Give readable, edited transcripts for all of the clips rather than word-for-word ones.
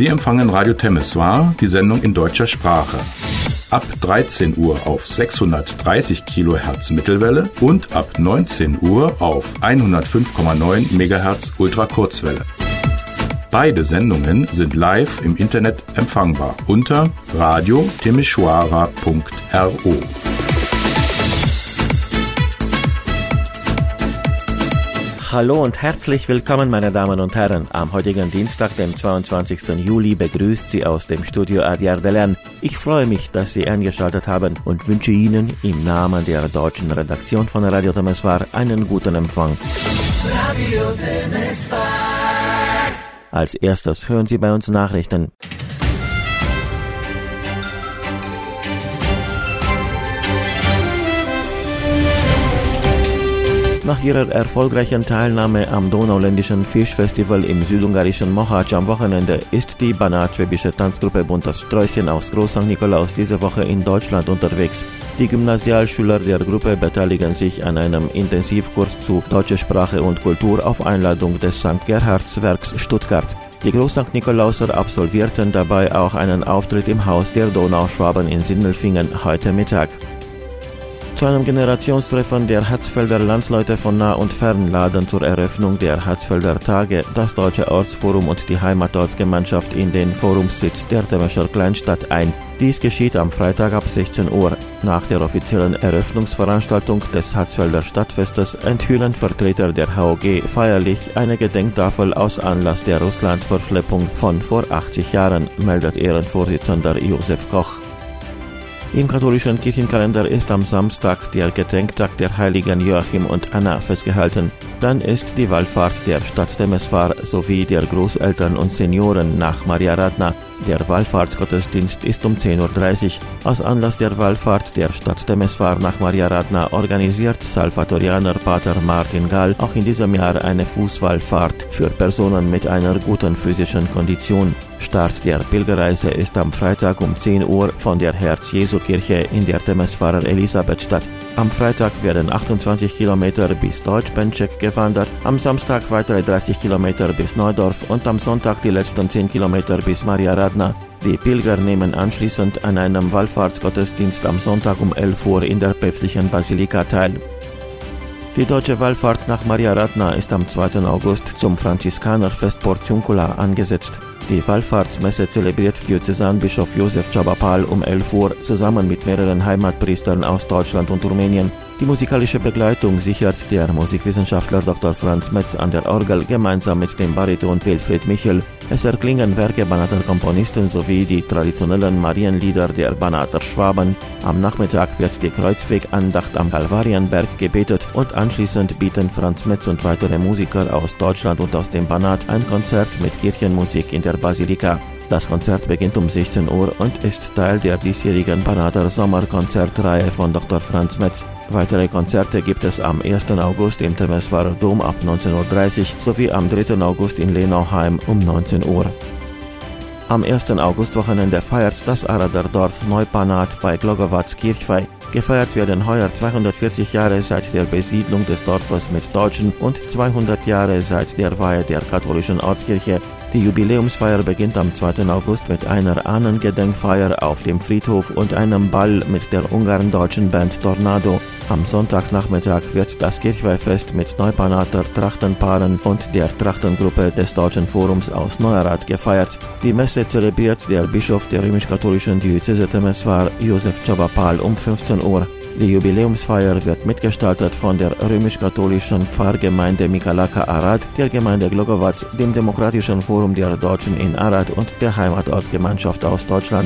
Sie empfangen Radio Temeswar, die Sendung in deutscher Sprache. Ab 13 Uhr auf 630 kHz Mittelwelle und ab 19 Uhr auf 105,9 MHz Ultrakurzwelle. Beide Sendungen sind live im Internet empfangbar unter radio-temeshwara.ro. Hallo und herzlich willkommen, meine Damen und Herren. Am heutigen Dienstag, dem 22. Juli, begrüßt Sie aus dem Studio Adyar Delen. Ich freue mich, dass Sie eingeschaltet haben und wünsche Ihnen im Namen der deutschen Redaktion von Radio Temeswar einen guten Empfang. Radio Temeswar. Als erstes hören Sie bei uns Nachrichten. Nach ihrer erfolgreichen Teilnahme am Donauländischen Fischfestival im südungarischen Mohács am Wochenende ist die Banat-Schwäbische Tanzgruppe Buntes Sträußchen aus Groß St. Nikolaus diese Woche in Deutschland unterwegs. Die Gymnasialschüler der Gruppe beteiligen sich an einem Intensivkurs zu deutscher Sprache und Kultur auf Einladung des St. Gerhardswerks Stuttgart. Die Groß St. Nikolauser absolvierten dabei auch einen Auftritt im Haus der Donauschwaben in Sindelfingen heute Mittag. Zu einem Generationstreffen der Hatzfelder Landsleute von nah und fern laden zur Eröffnung der Hatzfelder Tage das Deutsche Ortsforum und die Heimatortsgemeinschaft in den Forumssitz der Temescher Kleinstadt ein. Dies geschieht am Freitag ab 16 Uhr. Nach der offiziellen Eröffnungsveranstaltung des Hatzfelder Stadtfestes enthüllen Vertreter der HOG feierlich eine Gedenktafel aus Anlass der Russlandverschleppung von vor 80 Jahren, meldet Ehrenvorsitzender Josef Koch. Im katholischen Kirchenkalender ist am Samstag der Gedenktag der Heiligen Joachim und Anna festgehalten. Dann ist die Wallfahrt der Stadt Temeswar sowie der Großeltern und Senioren nach Maria Radna. Der Wallfahrtsgottesdienst ist um 10.30 Uhr. Aus Anlass der Wallfahrt der Stadt Temeswar nach Maria Radna organisiert Salvatorianer Pater Martin Gall auch in diesem Jahr eine Fußwallfahrt für Personen mit einer guten physischen Kondition. Start der Pilgerreise ist am Freitag um 10 Uhr von der Herz-Jesu-Kirche in der Temeswarer Elisabethstadt. Am Freitag werden 28 Kilometer bis Deutsch-Benček gewandert, am Samstag weitere 30 Kilometer bis Neudorf und am Sonntag die letzten 10 Kilometer bis Maria Radna. Die Pilger nehmen anschließend an einem Wallfahrtsgottesdienst am Sonntag um 11 Uhr in der päpstlichen Basilika teil. Die deutsche Wallfahrt nach Maria Radna ist am 2. August zum Franziskanerfest Portiuncula angesetzt. Die Wallfahrtsmesse zelebriert Diözesanbischof Josef Csaba um 11 Uhr zusammen mit mehreren Heimatpriestern aus Deutschland und Rumänien. Die musikalische Begleitung sichert der Musikwissenschaftler Dr. Franz Metz an der Orgel gemeinsam mit dem Bariton Wilfried Michel. Es erklingen Werke Banater Komponisten sowie die traditionellen Marienlieder der Banater Schwaben. Am Nachmittag wird die Kreuzwegandacht am Kalvarienberg gebetet und anschließend bieten Franz Metz und weitere Musiker aus Deutschland und aus dem Banat ein Konzert mit Kirchenmusik in der Basilika. Das Konzert beginnt um 16 Uhr und ist Teil der diesjährigen Banater Sommerkonzertreihe von Dr. Franz Metz. Weitere Konzerte gibt es am 1. August im Temeswarer Dom ab 19.30 Uhr sowie am 3. August in Lenauheim um 19 Uhr. Am 1. Augustwochenende feiert das Arader Dorf Neupanat bei Glogovac Kirchweih. Gefeiert werden heuer 240 Jahre seit der Besiedlung des Dorfes mit Deutschen und 200 Jahre seit der Weihe der katholischen Ortskirche. Die Jubiläumsfeier beginnt am 2. August mit einer Ahnengedenkfeier auf dem Friedhof und einem Ball mit der ungarn-deutschen Band Tornado. Am Sonntagnachmittag wird das Kirchweihfest mit Neupanater Trachtenpaaren und der Trachtengruppe des Deutschen Forums aus Neuerath gefeiert. Die Messe zelebriert der Bischof der römisch-katholischen Diözese Temeswar, Josef Csaba um 15 Uhr. Die Jubiläumsfeier wird mitgestaltet von der römisch-katholischen Pfarrgemeinde Mikalaka Arad, der Gemeinde Glogovac, dem Demokratischen Forum der Deutschen in Arad und der Heimatortsgemeinschaft aus Deutschland.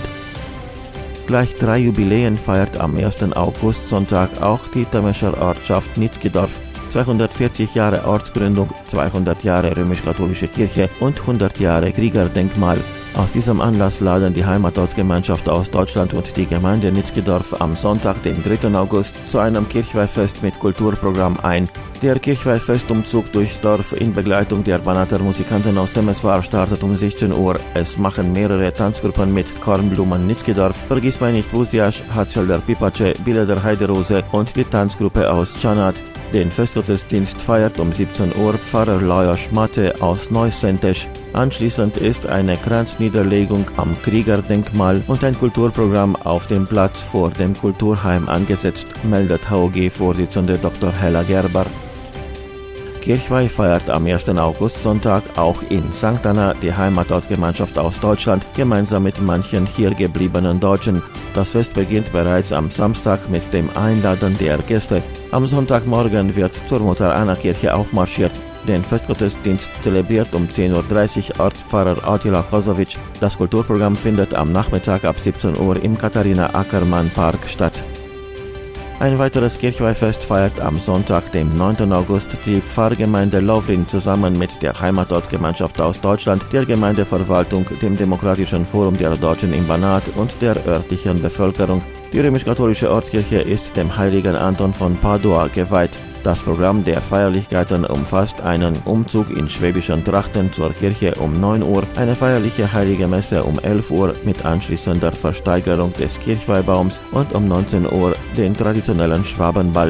Gleich 3 Jubiläen feiert am 1. August Sonntag auch die Temescher Ortschaft Nitzkidorf. 240 Jahre Ortsgründung, 200 Jahre römisch-katholische Kirche und 100 Jahre Kriegerdenkmal. Aus diesem Anlass laden die Heimatortsgemeinschaft aus Deutschland und die Gemeinde Nitzkidorf am Sonntag, den 3. August, zu einem Kirchweihfest mit Kulturprogramm ein. Der Kirchweihfestumzug durchs Dorf in Begleitung der Banater Musikanten aus Temeswar startet um 16 Uhr. Es machen mehrere Tanzgruppen mit: Kornblumen Nitzkidorf, Vergissmeinnicht Buziasch, Hatzfelder Pipace, Bilder Heiderose und die Tanzgruppe aus Czanat. Den Festgottesdienst feiert um 17 Uhr Pfarrer Lajos Mate aus Neuszentes. Anschließend ist eine Kranzniederlegung am Kriegerdenkmal und ein Kulturprogramm auf dem Platz vor dem Kulturheim angesetzt, meldet HOG-Vorsitzende Dr. Hella Gerber. Kirchweih feiert am 1. August-Sonntag auch in St. Anna die Heimatortsgemeinschaft aus Deutschland gemeinsam mit manchen hier gebliebenen Deutschen. Das Fest beginnt bereits am Samstag mit dem Einladen der Gäste. Am Sonntagmorgen wird zur Mutter-Anna-Kirche aufmarschiert. Den Festgottesdienst zelebriert um 10:30 Uhr Ortspfarrer Attila Kosovic. Das Kulturprogramm findet am Nachmittag ab 17 Uhr im Katharina-Ackermann-Park statt. Ein weiteres Kirchweihfest feiert am Sonntag, dem 9. August, die Pfarrgemeinde Lovrin zusammen mit der Heimatortsgemeinschaft aus Deutschland, der Gemeindeverwaltung, dem Demokratischen Forum der Deutschen im Banat und der örtlichen Bevölkerung. Die römisch-katholische Ortskirche ist dem heiligen Anton von Padua geweiht. Das Programm der Feierlichkeiten umfasst einen Umzug in schwäbischen Trachten zur Kirche um 9 Uhr, eine feierliche Heilige Messe um 11 Uhr mit anschließender Versteigerung des Kirchweihbaums und um 19 Uhr den traditionellen Schwabenball.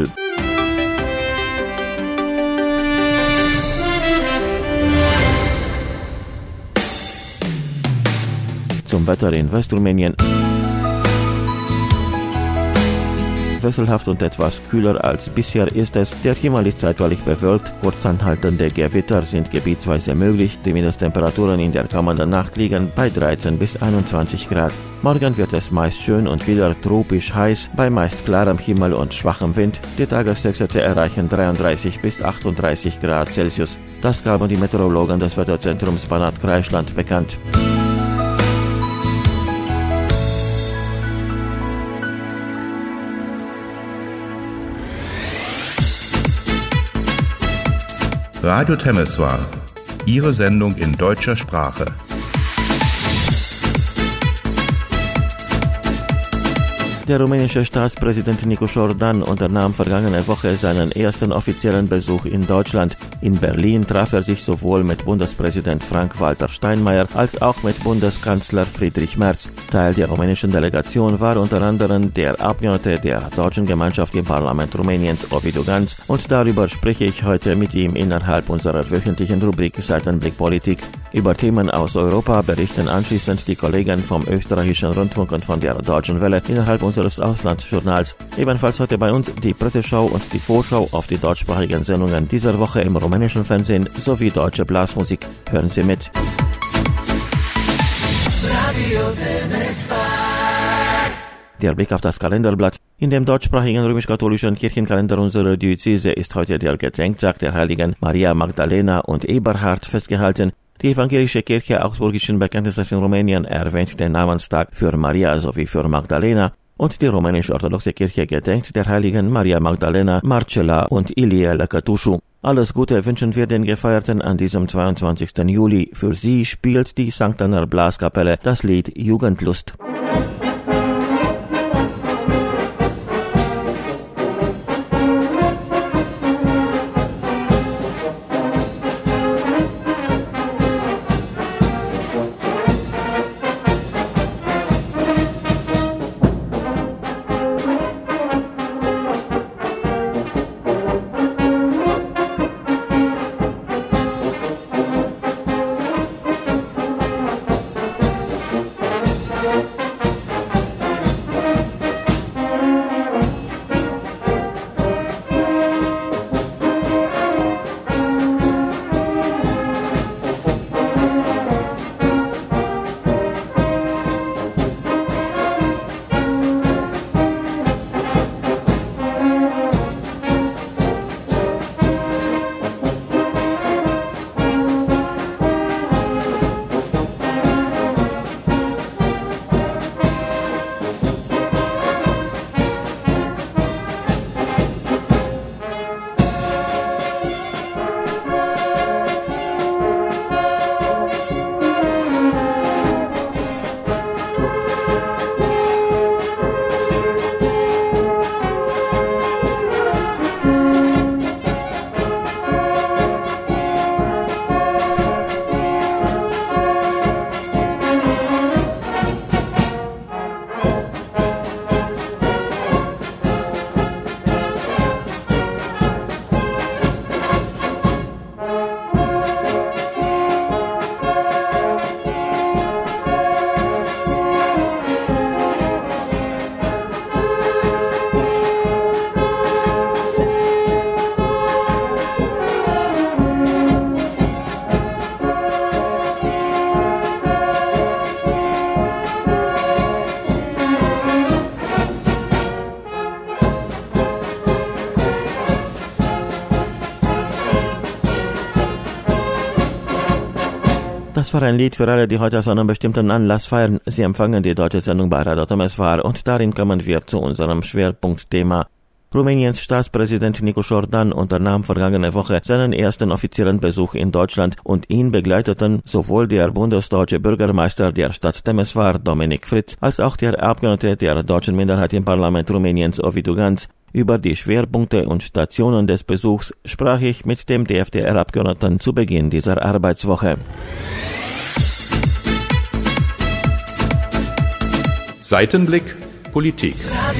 Zum Wetter in Westrumänien. Wechselhaft und etwas kühler als bisher ist es. Der Himmel ist zeitweilig bewölkt, kurzanhaltende Gewitter sind gebietsweise möglich. Die Mindesttemperaturen in der kommenden Nacht liegen bei 13 bis 21 Grad. Morgen wird es meist schön und wieder tropisch heiß, bei meist klarem Himmel und schwachem Wind. Die Tagesexzesse erreichen 33 bis 38 Grad Celsius. Das gaben die Meteorologen des Wetterzentrums Banat Kreisland bekannt. Radio Temeswar, Ihre Sendung in deutscher Sprache. Der rumänische Staatspräsident Nicu Jordan unternahm vergangene Woche seinen ersten offiziellen Besuch in Deutschland. In Berlin traf er sich sowohl mit Bundespräsident Frank-Walter Steinmeier als auch mit Bundeskanzler Friedrich Merz. Teil der rumänischen Delegation war unter anderem der Abgeordnete der Deutschen Gemeinschaft im Parlament Rumäniens, Ovidiu Ganz, und darüber spreche ich heute mit ihm innerhalb unserer wöchentlichen Rubrik Seitenblick Politik. Über Themen aus Europa berichten anschließend die Kollegen vom österreichischen Rundfunk und von der Deutschen Welle innerhalb unseres Auslandsjournals. Ebenfalls heute bei uns die Presseschau und die Vorschau auf die deutschsprachigen Sendungen dieser Woche im rumänischen Fernsehen sowie deutsche Blasmusik. Hören Sie mit. Radio Temeswar. Der Blick auf das Kalenderblatt. In dem deutschsprachigen römisch-katholischen Kirchenkalender unserer Diözese ist heute der Gedenktag der Heiligen Maria Magdalena und Eberhard festgehalten. Die evangelische Kirche Augsburgischen Bekenntnisses in Rumänien erwähnt den Namenstag für Maria sowie für Magdalena und die rumänisch-orthodoxe Kirche gedenkt der Heiligen Maria Magdalena, Marcela und Ilie Lăcătușu. Alles Gute wünschen wir den Gefeierten an diesem 22. Juli. Für sie spielt die St. Anna Blaskapelle das Lied Jugendlust. Das war ein Lied für alle, die heute aus einem bestimmten Anlass feiern. Sie empfangen die deutsche Sendung bei Radio Temesvar und darin kommen wir zu unserem Schwerpunktthema. Rumäniens Staatspräsident Nicu Jordan unternahm vergangene Woche seinen ersten offiziellen Besuch in Deutschland und ihn begleiteten sowohl der bundesdeutsche Bürgermeister der Stadt Temesvar, Dominik Fritz, als auch der Abgeordnete der deutschen Minderheit im Parlament Rumäniens, Ovidiu Ganz. Über die Schwerpunkte und Stationen des Besuchs sprach ich mit dem DFDR-Abgeordneten zu Beginn dieser Arbeitswoche. Seitenblick Politik.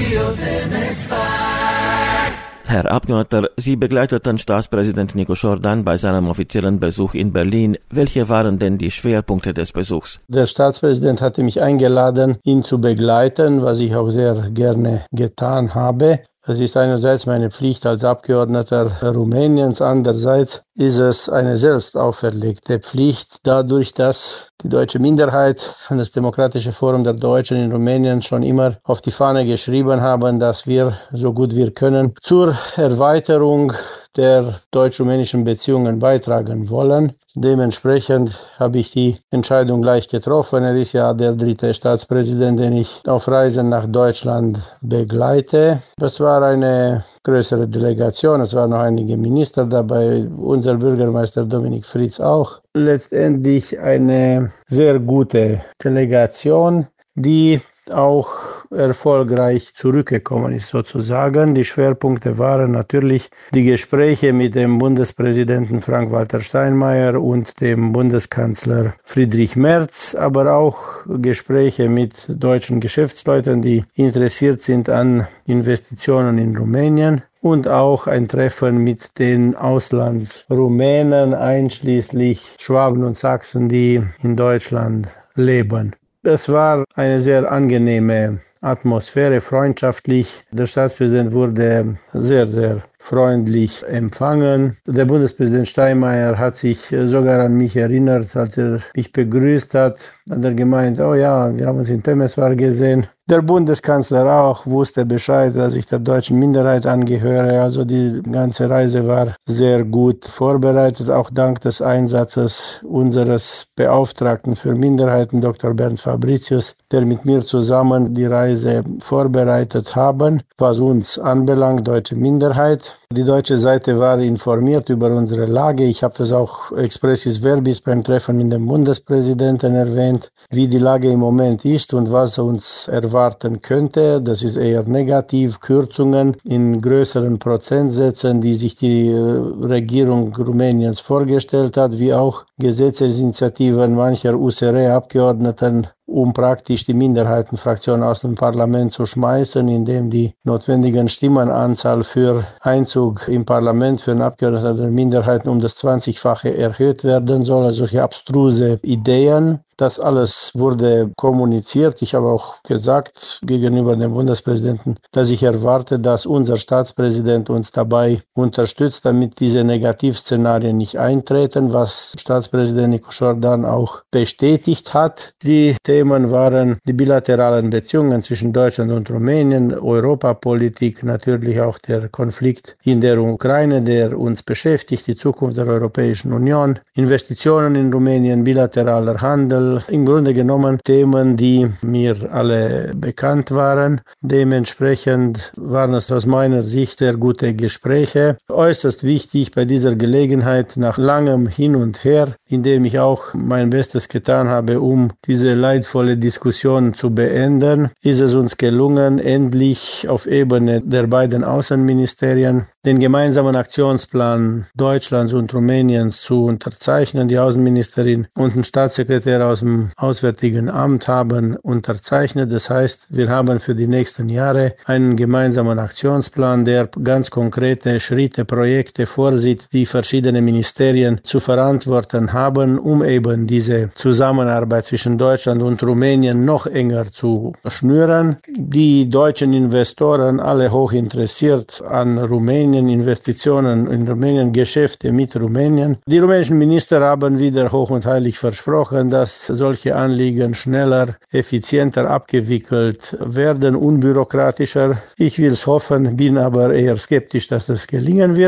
Herr Abgeordneter, Sie begleiteten Staatspräsident Nicu Jordan bei seinem offiziellen Besuch in Berlin. Welche waren denn die Schwerpunkte des Besuchs? Der Staatspräsident hatte mich eingeladen, ihn zu begleiten, was ich auch sehr gerne getan habe. Es ist einerseits meine Pflicht als Abgeordneter Rumäniens, andererseits ist es eine selbst auferlegte Pflicht, dadurch, dass die deutsche Minderheit, das Demokratische Forum der Deutschen in Rumänien schon immer auf die Fahne geschrieben haben, dass wir, so gut wir können, zur Erweiterung der deutsch-rumänischen Beziehungen beitragen wollen. Dementsprechend habe ich die Entscheidung gleich getroffen. Er ist ja der dritte Staatspräsident, den ich auf Reisen nach Deutschland begleite. Das war eine größere Delegation, es waren noch einige Minister dabei, unser Bürgermeister Dominik Fritz auch. Letztendlich eine sehr gute Delegation, die auch erfolgreich zurückgekommen ist sozusagen. Die Schwerpunkte waren natürlich die Gespräche mit dem Bundespräsidenten Frank-Walter Steinmeier und dem Bundeskanzler Friedrich Merz, aber auch Gespräche mit deutschen Geschäftsleuten, die interessiert sind an Investitionen in Rumänien. Und auch ein Treffen mit den Auslandsrumänen, einschließlich Schwaben und Sachsen, die in Deutschland leben. Es war eine sehr angenehme Atmosphäre, freundschaftlich. Der Staatspräsident wurde sehr, sehr freundlich empfangen. Der Bundespräsident Steinmeier hat sich sogar an mich erinnert, als er mich begrüßt hat. Hat er gemeint, oh ja, wir haben uns in Temesvar gesehen. Der Bundeskanzler auch wusste Bescheid, dass ich der deutschen Minderheit angehöre. Also die ganze Reise war sehr gut vorbereitet, auch dank des Einsatzes unseres Beauftragten für Minderheiten, Dr. Bernd Fabricius, der mit mir zusammen die Reise vorbereitet haben, was uns anbelangt, deutsche Minderheit. Die deutsche Seite war informiert über unsere Lage. Ich habe das auch expressis verbis beim Treffen mit dem Bundespräsidenten erwähnt, wie die Lage im Moment ist und was uns erwarten könnte. Das ist eher negativ. Kürzungen in größeren Prozentsätzen, die sich die Regierung Rumäniens vorgestellt hat, wie auch Gesetzesinitiativen mancher USR-Abgeordneten, um praktisch die Minderheitenfraktion aus dem Parlament zu schmeißen, indem die notwendigen Stimmenanzahl für Einzug im Parlament für einen Abgeordneten der Minderheiten um das 20-fache erhöht werden soll. Also solche abstruse Ideen. Das alles wurde kommuniziert. Ich habe auch gesagt gegenüber dem Bundespräsidenten, dass ich erwarte, dass unser Staatspräsident uns dabei unterstützt, damit diese Negativszenarien nicht eintreten, was Staatspräsident Nicu Jordan auch bestätigt hat. Die Themen waren die bilateralen Beziehungen zwischen Deutschland und Rumänien, Europapolitik, natürlich auch der Konflikt in der Ukraine, der uns beschäftigt, die Zukunft der Europäischen Union, Investitionen in Rumänien, bilateraler Handel, im Grunde genommen Themen, die mir alle bekannt waren. Dementsprechend waren es aus meiner Sicht sehr gute Gespräche. Äußerst wichtig bei dieser Gelegenheit nach langem Hin und Her, indem ich auch mein Bestes getan habe, um diese leidvolle Diskussion zu beenden, ist es uns gelungen, endlich auf Ebene der beiden Außenministerien den gemeinsamen Aktionsplan Deutschlands und Rumäniens zu unterzeichnen. Die Außenministerin und ein Staatssekretär aus dem Auswärtigen Amt haben unterzeichnet. Das heißt, wir haben für die nächsten Jahre einen gemeinsamen Aktionsplan, der ganz konkrete Schritte, Projekte vorsieht, die verschiedene Ministerien zu verantworten haben, um eben diese Zusammenarbeit zwischen Deutschland und Rumänien noch enger zu schnüren. Die deutschen Investoren, alle hoch interessiert an Rumänien, Investitionen in Rumänien, Geschäfte mit Rumänien. Die rumänischen Minister haben wieder hoch und heilig versprochen, dass solche Anliegen schneller, effizienter abgewickelt werden, unbürokratischer. Ich will es hoffen, bin aber eher skeptisch, dass das gelingen wird.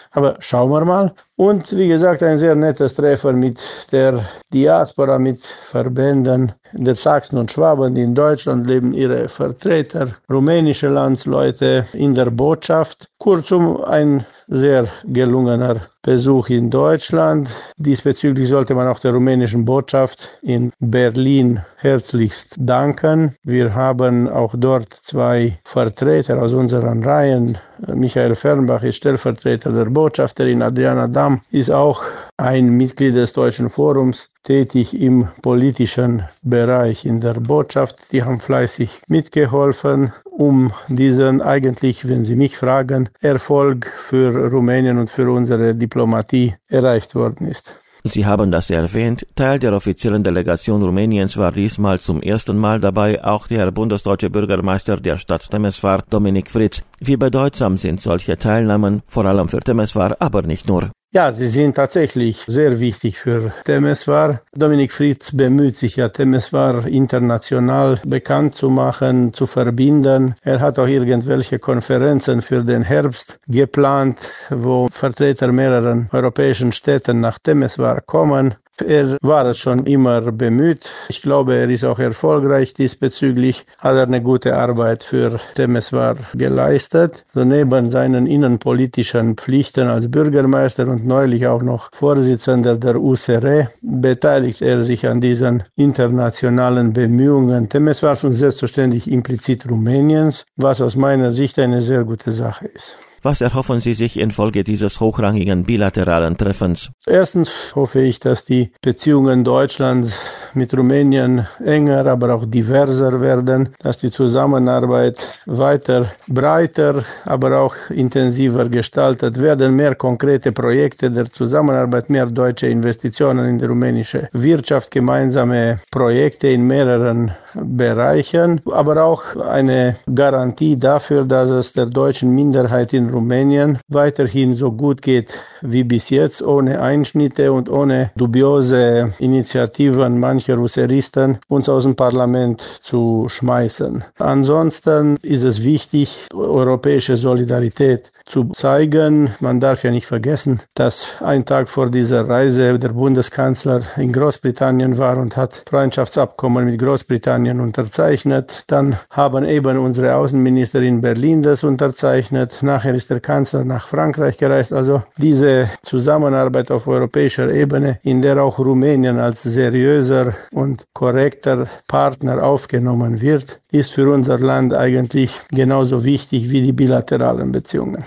Aber schauen wir mal. Und wie gesagt, ein sehr nettes Treffen mit der Diaspora, mit Verbänden der Sachsen und Schwaben, die in Deutschland leben, ihre Vertreter, rumänische Landsleute in der Botschaft. Kurzum, ein sehr gelungener Besuch in Deutschland. Diesbezüglich sollte man auch der rumänischen Botschaft in Berlin herzlichst danken. Wir haben auch dort 2 Vertreter aus unseren Reihen. Michael Fernbach ist Stellvertreter der Botschafterin, Adriana Damm ist auch ein Mitglied des Deutschen Forums, tätig im politischen Bereich in der Botschaft. Die haben fleißig mitgeholfen, um diesen eigentlich, wenn Sie mich fragen, Erfolg für Rumänien und für unsere Diplomatie erreicht worden ist. Sie haben das erwähnt. Teil der offiziellen Delegation Rumäniens war diesmal zum ersten Mal dabei auch der bundesdeutsche Bürgermeister der Stadt Temeswar, Dominik Fritz. Wie bedeutsam sind solche Teilnahmen, vor allem für Temeswar, aber nicht nur? Ja, sie sind tatsächlich sehr wichtig für Temeswar. Dominik Fritz bemüht sich ja, Temeswar international bekannt zu machen, zu verbinden. Er hat auch irgendwelche Konferenzen für den Herbst geplant, wo Vertreter mehreren europäischen Städten nach Temeswar kommen. Er war es schon immer bemüht. Ich glaube, er ist auch erfolgreich diesbezüglich. Hat er eine gute Arbeit für Temeswar geleistet. So neben seinen innenpolitischen Pflichten als Bürgermeister und neulich auch noch Vorsitzender der USR beteiligt er sich an diesen internationalen Bemühungen Temeswars und selbstverständlich implizit Rumäniens, was aus meiner Sicht eine sehr gute Sache ist. Was erhoffen Sie sich infolge dieses hochrangigen bilateralen Treffens? Erstens hoffe ich, dass die Beziehungen Deutschlands mit Rumänien enger, aber auch diverser werden, dass die Zusammenarbeit weiter breiter, aber auch intensiver gestaltet werden, mehr konkrete Projekte der Zusammenarbeit, mehr deutsche Investitionen in die rumänische Wirtschaft, gemeinsame Projekte in mehreren Bereichen, aber auch eine Garantie dafür, dass es der deutschen Minderheit in Rumänien weiterhin so gut geht wie bis jetzt, ohne Einschnitte und ohne dubiose Initiativen mancher Russeristen, uns aus dem Parlament zu schmeißen. Ansonsten ist es wichtig, europäische Solidarität zu zeigen. Man darf ja nicht vergessen, dass ein Tag vor dieser Reise der Bundeskanzler in Großbritannien war und hat Freundschaftsabkommen mit Großbritannien unterzeichnet. Dann haben eben unsere Außenminister in Berlin das unterzeichnet. Nachher ist der Kanzler nach Frankreich gereist. Also diese Zusammenarbeit auf europäischer Ebene, in der auch Rumänien als seriöser und korrekter Partner aufgenommen wird, ist für unser Land eigentlich genauso wichtig wie die bilateralen Beziehungen.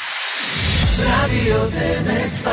Radio Temeswar.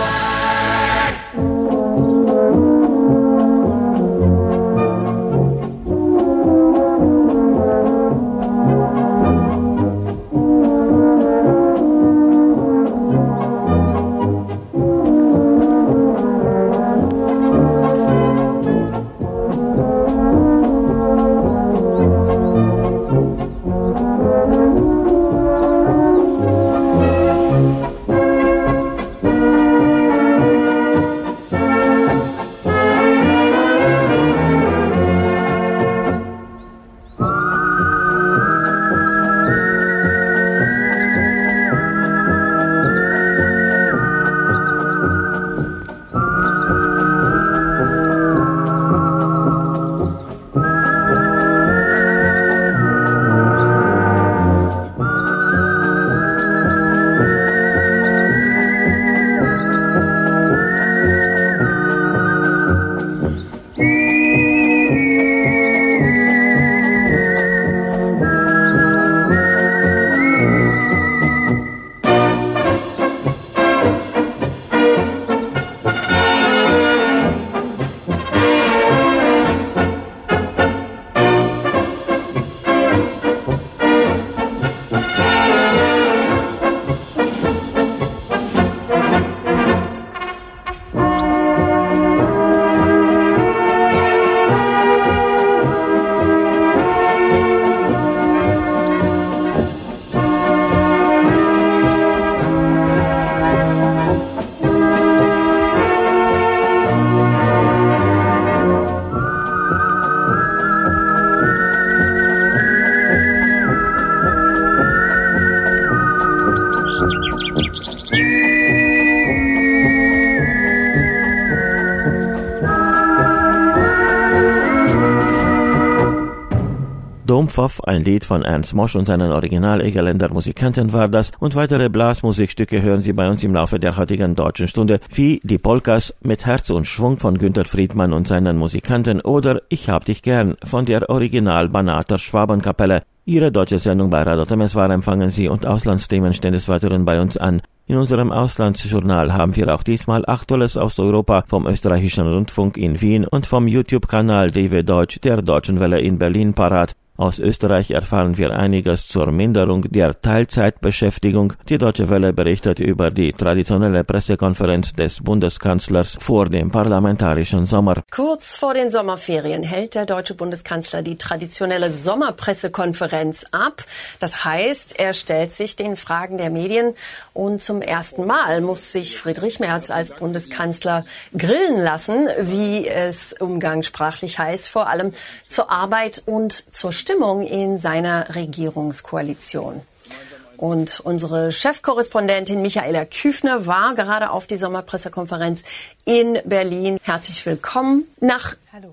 Dompfoff, ein Lied von Ernst Mosch und seinen Original-Egerländer Musikanten war das, und weitere Blasmusikstücke hören Sie bei uns im Laufe der heutigen Deutschen Stunde, wie die Polkas mit Herz und Schwung von Günter Friedmann und seinen Musikanten oder Ich hab dich gern von der Original-Banater Schwabenkapelle. Ihre deutsche Sendung bei Radio Temeswar empfangen Sie und Auslandsthemen stehen des Weiteren bei uns an. In unserem Auslandsjournal haben wir auch diesmal Aktuelles aus Europa vom österreichischen Rundfunk in Wien und vom YouTube-Kanal DW Deutsch der Deutschen Welle in Berlin parat. Aus Österreich erfahren wir einiges zur Minderung der Teilzeitbeschäftigung. Die Deutsche Welle berichtet über die traditionelle Pressekonferenz des Bundeskanzlers vor dem parlamentarischen Sommer. Kurz vor den Sommerferien hält der deutsche Bundeskanzler die traditionelle Sommerpressekonferenz ab. Das heißt, er stellt sich den Fragen der Medien und zum ersten Mal muss sich Friedrich Merz als Bundeskanzler grillen lassen, wie es umgangssprachlich heißt, vor allem zur Arbeit und zur Stimmung in seiner Regierungskoalition. Und unsere Chefkorrespondentin Michaela Küfner war gerade auf die Sommerpressekonferenz in Berlin. Herzlich willkommen. Nach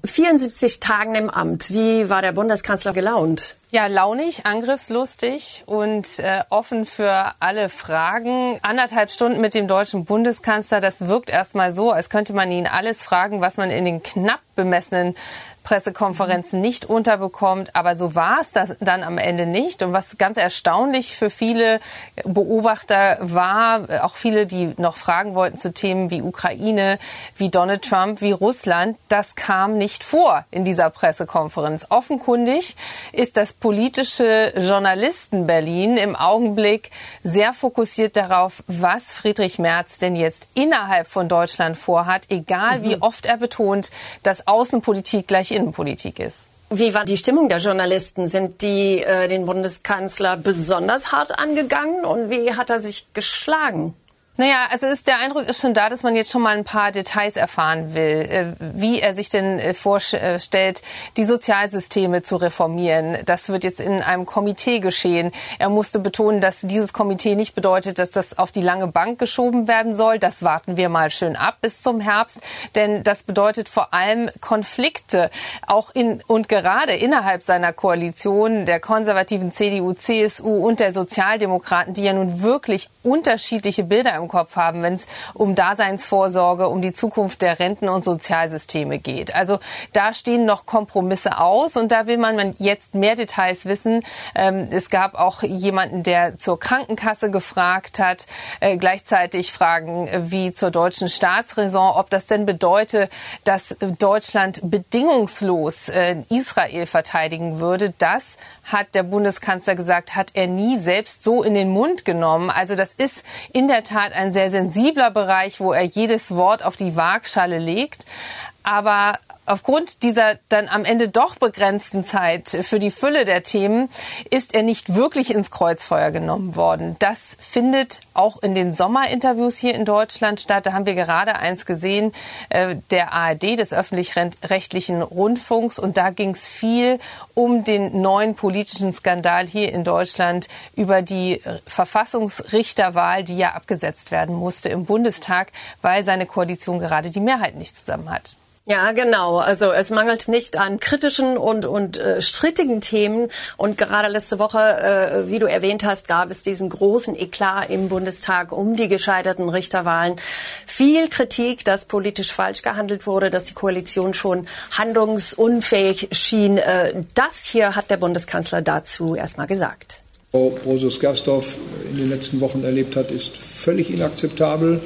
74 Tagen im Amt, wie war der Bundeskanzler gelaunt? Ja, launig, angriffslustig und offen für alle Fragen. 1,5 Stunden mit dem deutschen Bundeskanzler, das wirkt erstmal so, als könnte man ihn alles fragen, was man in den knapp bemessenen Pressekonferenzen nicht unterbekommt. Aber so war es das dann am Ende nicht. Und was ganz erstaunlich für viele Beobachter war, auch viele, die noch fragen wollten zu Themen wie Ukraine, wie Donald Trump, wie Russland, das kam nicht vor in dieser Pressekonferenz. Offenkundig ist das politische Journalisten-Berlin im Augenblick sehr fokussiert darauf, was Friedrich Merz denn jetzt innerhalb von Deutschland vorhat, egal wie oft er betont, dass Außenpolitik gleich Innenpolitik ist. Wie war die Stimmung der Journalisten? Sind die den Bundeskanzler besonders hart angegangen und wie hat er sich geschlagen? Naja, also der Eindruck ist schon da, dass man jetzt schon mal ein paar Details erfahren will, wie er sich denn vorstellt, die Sozialsysteme zu reformieren. Das wird jetzt in einem Komitee geschehen. Er musste betonen, dass dieses Komitee nicht bedeutet, dass das auf die lange Bank geschoben werden soll. Das warten wir mal schön ab bis zum Herbst, denn das bedeutet vor allem Konflikte, auch und gerade innerhalb seiner Koalition, der konservativen CDU, CSU und der Sozialdemokraten, die ja nun wirklich unterschiedliche Bilder im Kopf haben, wenn es um Daseinsvorsorge, um die Zukunft der Renten- und Sozialsysteme geht. Also da stehen noch Kompromisse aus und da will man jetzt mehr Details wissen. Es gab auch jemanden, der zur Krankenkasse gefragt hat, gleichzeitig Fragen wie zur deutschen Staatsräson, ob das denn bedeutet, dass Deutschland bedingungslos Israel verteidigen würde. Das hat der Bundeskanzler gesagt, hat er nie selbst so in den Mund genommen. Also das ist in der Tat ein sehr sensibler Bereich, wo er jedes Wort auf die Waagschale legt. Aber aufgrund dieser dann am Ende doch begrenzten Zeit für die Fülle der Themen ist er nicht wirklich ins Kreuzfeuer genommen worden. Das findet auch in den Sommerinterviews hier in Deutschland statt. Da haben wir gerade eins gesehen, der ARD, des öffentlich-rechtlichen Rundfunks. Und da ging es viel um den neuen politischen Skandal hier in Deutschland über die Verfassungsrichterwahl, die ja abgesetzt werden musste im Bundestag, weil seine Koalition gerade die Mehrheit nicht zusammen hat. Ja, genau. Also es mangelt nicht an kritischen und strittigen Themen. Und gerade letzte Woche, wie du erwähnt hast, gab es diesen großen Eklat im Bundestag um die gescheiterten Richterwahlen. Viel Kritik, dass politisch falsch gehandelt wurde, dass die Koalition schon handlungsunfähig schien. Das hier hat der Bundeskanzler dazu erstmal gesagt. Frau Brosius-Gersdorf in den letzten Wochen erlebt hat, ist völlig inakzeptabel.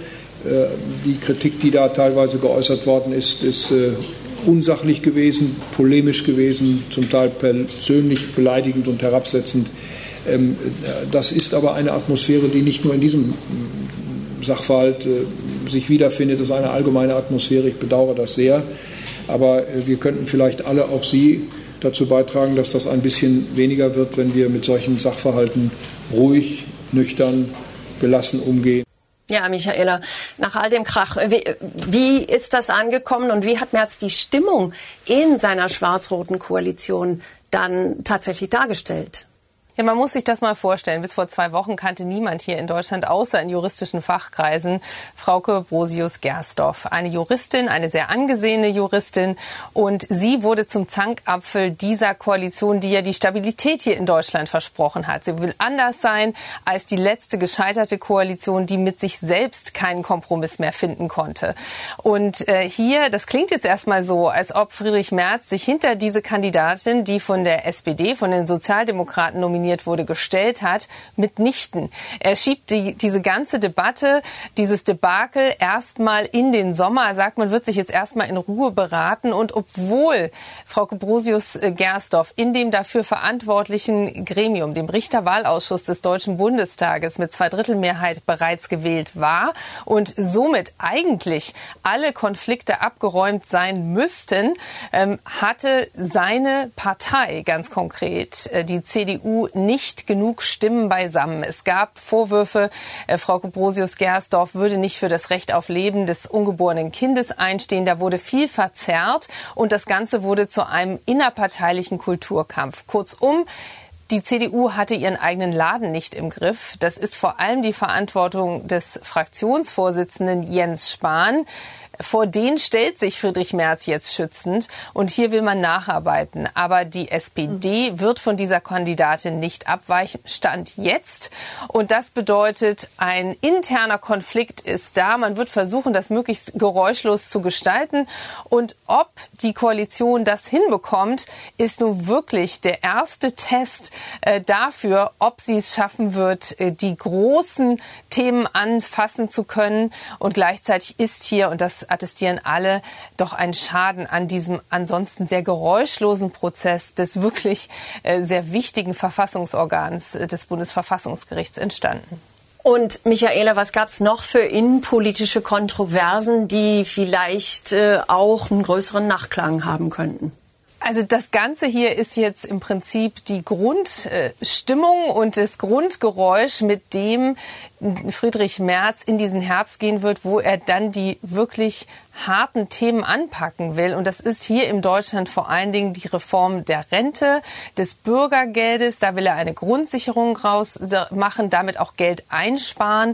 Die Kritik, die da teilweise geäußert worden ist, ist unsachlich gewesen, polemisch gewesen, zum Teil persönlich beleidigend und herabsetzend. Das ist aber eine Atmosphäre, die nicht nur in diesem Sachverhalt sich wiederfindet. Das ist eine allgemeine Atmosphäre. Ich bedauere das sehr. Aber wir könnten vielleicht alle, auch Sie, dazu beitragen, dass das ein bisschen weniger wird, wenn wir mit solchen Sachverhalten ruhig, nüchtern, gelassen umgehen. Ja, Michaela, nach all dem Krach, wie ist das angekommen und wie hat Merz die Stimmung in seiner schwarz-roten Koalition dann tatsächlich dargestellt? Ja, man muss sich das mal vorstellen. Bis vor 2 Wochen kannte niemand hier in Deutschland, außer in juristischen Fachkreisen, Frauke Brosius-Gersdorf. Eine Juristin, eine sehr angesehene Juristin. Und sie wurde zum Zankapfel dieser Koalition, die ja die Stabilität hier in Deutschland versprochen hat. Sie will anders sein als die letzte gescheiterte Koalition, die mit sich selbst keinen Kompromiss mehr finden konnte. Und hier, das klingt jetzt erstmal so, als ob Friedrich Merz sich hinter diese Kandidatin, die von der SPD, von den Sozialdemokraten nominiert wurde, gestellt hat, mitnichten. Er schiebt diese ganze Debatte, dieses Debakel erstmal in den Sommer. Er sagt, man wird sich jetzt erstmal in Ruhe beraten. Und obwohl Frauke Brosius-Gersdorf in dem dafür verantwortlichen Gremium, dem Richterwahlausschuss des Deutschen Bundestages mit 2/3 bereits gewählt war und somit eigentlich alle Konflikte abgeräumt sein müssten, hatte seine Partei ganz konkret, die CDU, nicht genug Stimmen beisammen. Es gab Vorwürfe, Frauke Brosius-Gersdorf würde nicht für das Recht auf Leben des ungeborenen Kindes einstehen. Da wurde viel verzerrt und das Ganze wurde zu einem innerparteilichen Kulturkampf. Kurzum, die CDU hatte ihren eigenen Laden nicht im Griff. Das ist vor allem die Verantwortung des Fraktionsvorsitzenden Jens Spahn. Vor den stellt sich Friedrich Merz jetzt schützend und hier will man nacharbeiten. Aber die SPD wird von dieser Kandidatin nicht abweichen, Stand jetzt. Und das bedeutet, ein interner Konflikt ist da. Man wird versuchen, das möglichst geräuschlos zu gestalten. Und ob die Koalition das hinbekommt, ist nun wirklich der erste Test dafür, ob sie es schaffen wird, die großen Themen anfassen zu können. Und gleichzeitig ist hier, und das attestieren alle, doch ein Schaden an diesem ansonsten sehr geräuschlosen Prozess des wirklich sehr wichtigen Verfassungsorgans des Bundesverfassungsgerichts entstanden. Und Michaela, was gab es noch für innenpolitische Kontroversen, die vielleicht auch einen größeren Nachklang haben könnten? Also das Ganze hier ist jetzt im Prinzip die Grundstimmung und das Grundgeräusch, mit dem Friedrich Merz in diesen Herbst gehen wird, wo er dann die wirklich harten Themen anpacken will. Und das ist hier in Deutschland vor allen Dingen die Reform der Rente, des Bürgergeldes. Da will er eine Grundsicherung rausmachen, damit auch Geld einsparen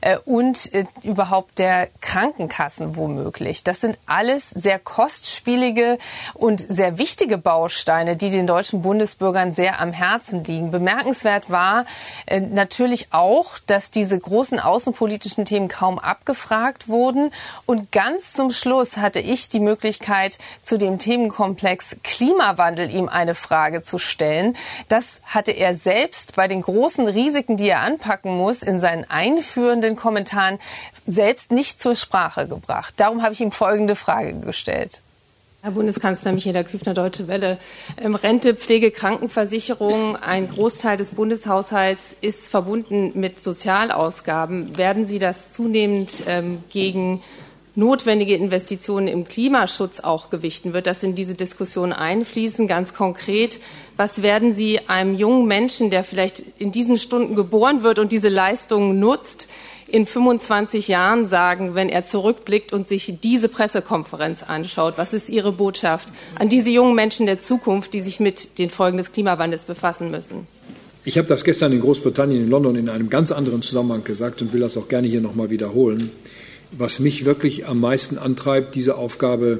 und überhaupt der Krankenkassen womöglich. Das sind alles sehr kostspielige und sehr wichtige Bausteine, die den deutschen Bundesbürgern sehr am Herzen liegen. Bemerkenswert war natürlich auch, dass diese großen außenpolitischen Themen kaum abgefragt wurden. Und ganz zum Schluss hatte ich die Möglichkeit, zu dem Themenkomplex Klimawandel ihm eine Frage zu stellen. Das hatte er selbst bei den großen Risiken, die er anpacken muss, in seinen einführenden Kommentaren selbst nicht zur Sprache gebracht. Darum habe ich ihm folgende Frage gestellt. Herr Bundeskanzler, Michaela Küfner, Deutsche Welle. Rente, Pflege, Krankenversicherung, ein Großteil des Bundeshaushalts ist verbunden mit Sozialausgaben. Werden Sie das zunehmend gegen notwendige Investitionen im Klimaschutz auch gewichten? Wird das in diese Diskussion einfließen? Ganz konkret, was werden Sie einem jungen Menschen, der vielleicht in diesen Stunden geboren wird und diese Leistungen nutzt, in 25 Jahren sagen, wenn er zurückblickt und sich diese Pressekonferenz anschaut? Was ist Ihre Botschaft an diese jungen Menschen der Zukunft, die sich mit den Folgen des Klimawandels befassen müssen? Ich habe das gestern in Großbritannien, in London, in einem ganz anderen Zusammenhang gesagt und will das auch gerne hier noch mal wiederholen. Was mich wirklich am meisten antreibt, diese Aufgabe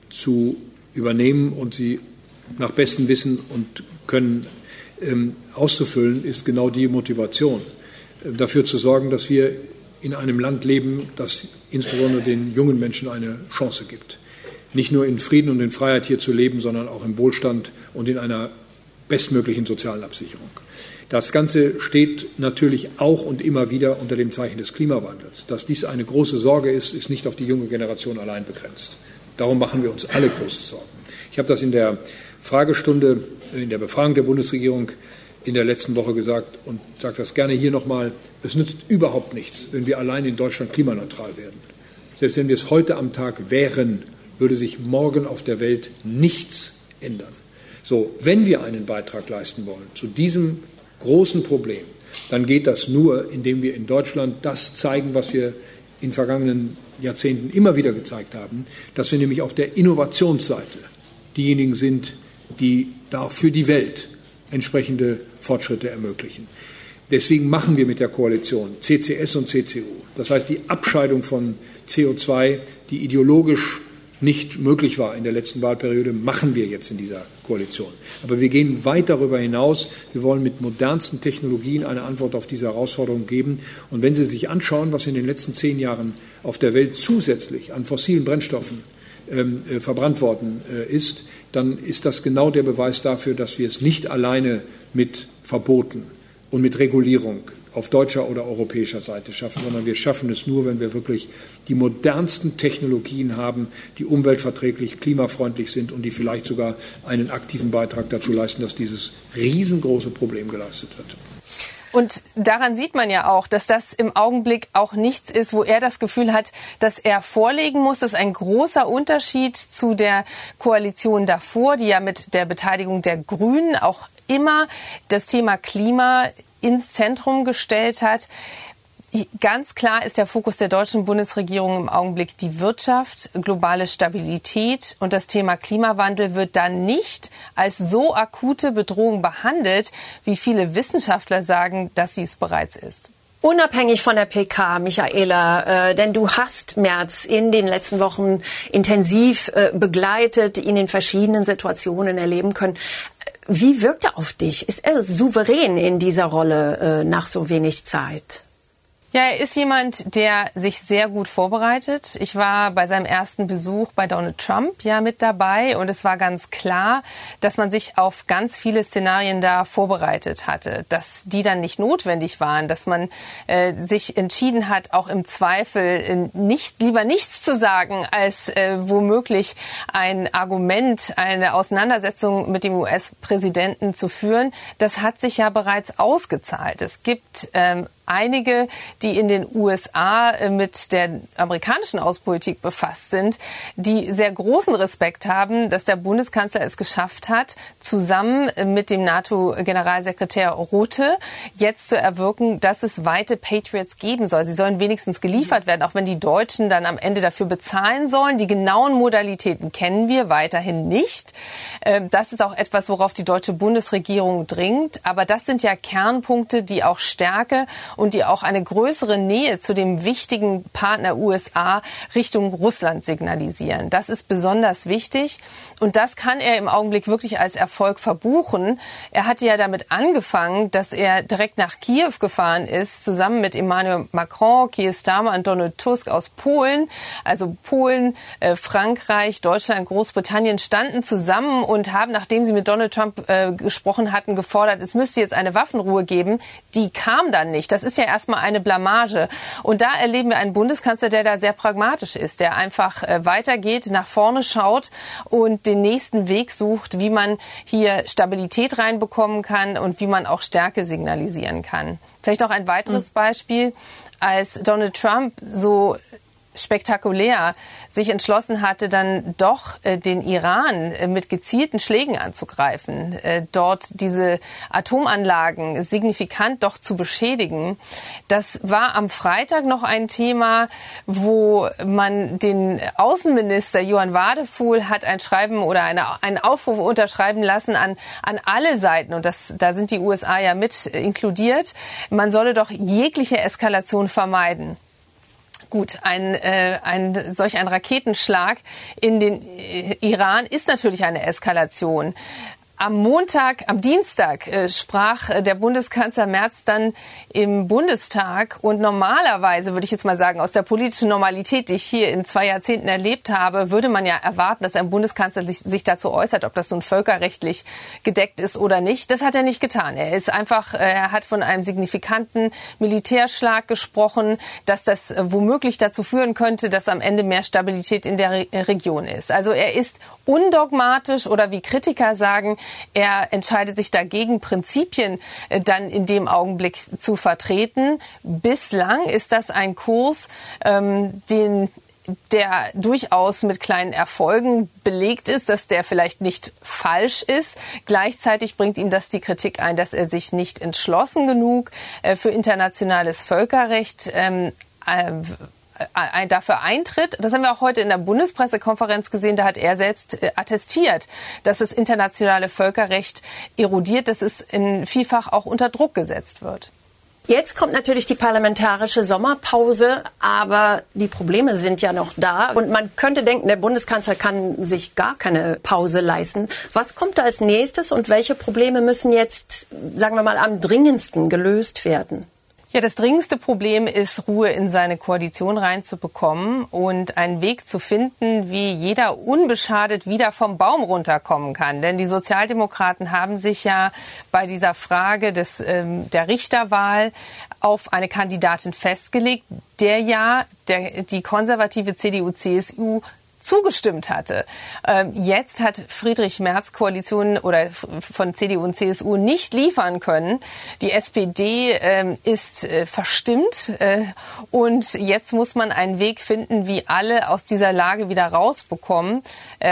zu übernehmen und sie nach bestem Wissen und Können auszufüllen, ist genau die Motivation. Dafür zu sorgen, dass wir in einem Land leben, das insbesondere den jungen Menschen eine Chance gibt. Nicht nur in Frieden und in Freiheit hier zu leben, sondern auch im Wohlstand und in einer bestmöglichen sozialen Absicherung. Das Ganze steht natürlich auch und immer wieder unter dem Zeichen des Klimawandels. Dass dies eine große Sorge ist, ist nicht auf die junge Generation allein begrenzt. Darum machen wir uns alle große Sorgen. Ich habe das in der Fragestunde, in der Befragung der Bundesregierung in der letzten Woche gesagt und sage das gerne hier nochmal. Es nützt überhaupt nichts, wenn wir allein in Deutschland klimaneutral werden. Selbst wenn wir es heute am Tag wären, würde sich morgen auf der Welt nichts ändern. So, wenn wir einen Beitrag leisten wollen zu diesem großen Problem, dann geht das nur, indem wir in Deutschland das zeigen, was wir in vergangenen Jahrzehnten immer wieder gezeigt haben, dass wir nämlich auf der Innovationsseite diejenigen sind, die da für die Welt entsprechende Fortschritte ermöglichen. Deswegen machen wir mit der Koalition CCS und CCU. Das heißt, die Abscheidung von CO2, die ideologisch nicht möglich war in der letzten Wahlperiode, machen wir jetzt in dieser Koalition. Aber wir gehen weit darüber hinaus. Wir wollen mit modernsten Technologien eine Antwort auf diese Herausforderung geben. Und wenn Sie sich anschauen, was in den letzten 10 Jahren auf der Welt zusätzlich an fossilen Brennstoffen verbrannt worden ist, dann ist das genau der Beweis dafür, dass wir es nicht alleine mit Verboten und mit Regulierung auf deutscher oder europäischer Seite schaffen, sondern wir schaffen es nur, wenn wir wirklich die modernsten Technologien haben, die umweltverträglich, klimafreundlich sind und die vielleicht sogar einen aktiven Beitrag dazu leisten, dass dieses riesengroße Problem geleistet wird. Und daran sieht man ja auch, dass das im Augenblick auch nichts ist, wo er das Gefühl hat, dass er vorlegen muss. Das ist ein großer Unterschied zu der Koalition davor, die ja mit der Beteiligung der Grünen auch immer das Thema Klima ins Zentrum gestellt hat. Ganz klar ist der Fokus der deutschen Bundesregierung im Augenblick die Wirtschaft, globale Stabilität, und das Thema Klimawandel wird dann nicht als so akute Bedrohung behandelt, wie viele Wissenschaftler sagen, dass sie es bereits ist. Unabhängig von der PK, Michaela, denn du hast Merz in den letzten Wochen intensiv begleitet, ihn in verschiedenen Situationen erleben können. Wie wirkt er auf dich? Ist er souverän in dieser Rolle nach so wenig Zeit? Ja, er ist jemand, der sich sehr gut vorbereitet. Ich war bei seinem ersten Besuch bei Donald Trump ja mit dabei und es war ganz klar, dass man sich auf ganz viele Szenarien da vorbereitet hatte, dass die dann nicht notwendig waren, dass man sich entschieden hat, auch im Zweifel lieber nichts zu sagen, als womöglich ein Argument, eine Auseinandersetzung mit dem US-Präsidenten zu führen. Das hat sich ja bereits ausgezahlt. Es gibt einige, die in den USA mit der amerikanischen Außenpolitik befasst sind, die sehr großen Respekt haben, dass der Bundeskanzler es geschafft hat, zusammen mit dem NATO-Generalsekretär Rutte jetzt zu erwirken, dass es weite Patriots geben soll. Sie sollen wenigstens geliefert werden, auch wenn die Deutschen dann am Ende dafür bezahlen sollen. Die genauen Modalitäten kennen wir weiterhin nicht. Das ist auch etwas, worauf die deutsche Bundesregierung dringt. Aber das sind ja Kernpunkte, die auch Stärke und die auch eine größere Nähe zu dem wichtigen Partner USA Richtung Russland signalisieren. Das ist besonders wichtig und das kann er im Augenblick wirklich als Erfolg verbuchen. Er hatte ja damit angefangen, dass er direkt nach Kiew gefahren ist, zusammen mit Emmanuel Macron, Keir Starmer und Donald Tusk aus Polen. Also Polen, Frankreich, Deutschland, Großbritannien standen zusammen und haben, nachdem sie mit Donald Trump gesprochen hatten, gefordert, es müsste jetzt eine Waffenruhe geben. Die kam dann nicht. Das ist ja erstmal eine Blamage. Und da erleben wir einen Bundeskanzler, der da sehr pragmatisch ist, der einfach weitergeht, nach vorne schaut und den nächsten Weg sucht, wie man hier Stabilität reinbekommen kann und wie man auch Stärke signalisieren kann. Vielleicht noch ein weiteres Beispiel. Als Donald Trump so spektakulär sich entschlossen hatte, dann doch den Iran mit gezielten Schlägen anzugreifen, dort diese Atomanlagen signifikant doch zu beschädigen. Das war am Freitag noch ein Thema, wo man den Außenminister Johann Wadefuhl hat ein Schreiben oder einen Aufruf unterschreiben lassen an alle Seiten, und da sind die USA ja mit inkludiert. Man solle doch jegliche Eskalation vermeiden. Gut, solch ein Raketenschlag in den Iran ist natürlich eine Eskalation. Am Dienstag sprach der Bundeskanzler Merz dann im Bundestag und normalerweise, würde ich jetzt mal sagen, aus der politischen Normalität, die ich hier in 2 Jahrzehnten erlebt habe, würde man ja erwarten, dass ein Bundeskanzler sich dazu äußert, ob das nun völkerrechtlich gedeckt ist oder nicht. Das hat er nicht getan. Er hat von einem signifikanten Militärschlag gesprochen, dass das womöglich dazu führen könnte, dass am Ende mehr Stabilität in der Region ist. Also er ist undogmatisch oder wie Kritiker sagen, er entscheidet sich dagegen, Prinzipien dann in dem Augenblick zu vertreten. Bislang ist das ein Kurs, der durchaus mit kleinen Erfolgen belegt ist, dass der vielleicht nicht falsch ist. Gleichzeitig bringt ihm das die Kritik ein, dass er sich nicht entschlossen genug für internationales Völkerrecht dafür eintritt. Das haben wir auch heute in der Bundespressekonferenz gesehen. Da hat er selbst attestiert, dass das internationale Völkerrecht erodiert, dass es vielfach auch unter Druck gesetzt wird. Jetzt kommt natürlich die parlamentarische Sommerpause, aber die Probleme sind ja noch da. Und man könnte denken, der Bundeskanzler kann sich gar keine Pause leisten. Was kommt da als nächstes und welche Probleme müssen jetzt, sagen wir mal, am dringendsten gelöst werden? Ja, das dringendste Problem ist, Ruhe in seine Koalition reinzubekommen und einen Weg zu finden, wie jeder unbeschadet wieder vom Baum runterkommen kann. Denn die Sozialdemokraten haben sich ja bei dieser Frage der Richterwahl auf eine Kandidatin festgelegt, die konservative CDU-CSU zugestimmt hatte. Jetzt hat Friedrich Merz Koalition oder von CDU und CSU nicht liefern können. Die SPD ist verstimmt und jetzt muss man einen Weg finden, wie alle aus dieser Lage wieder rauskommen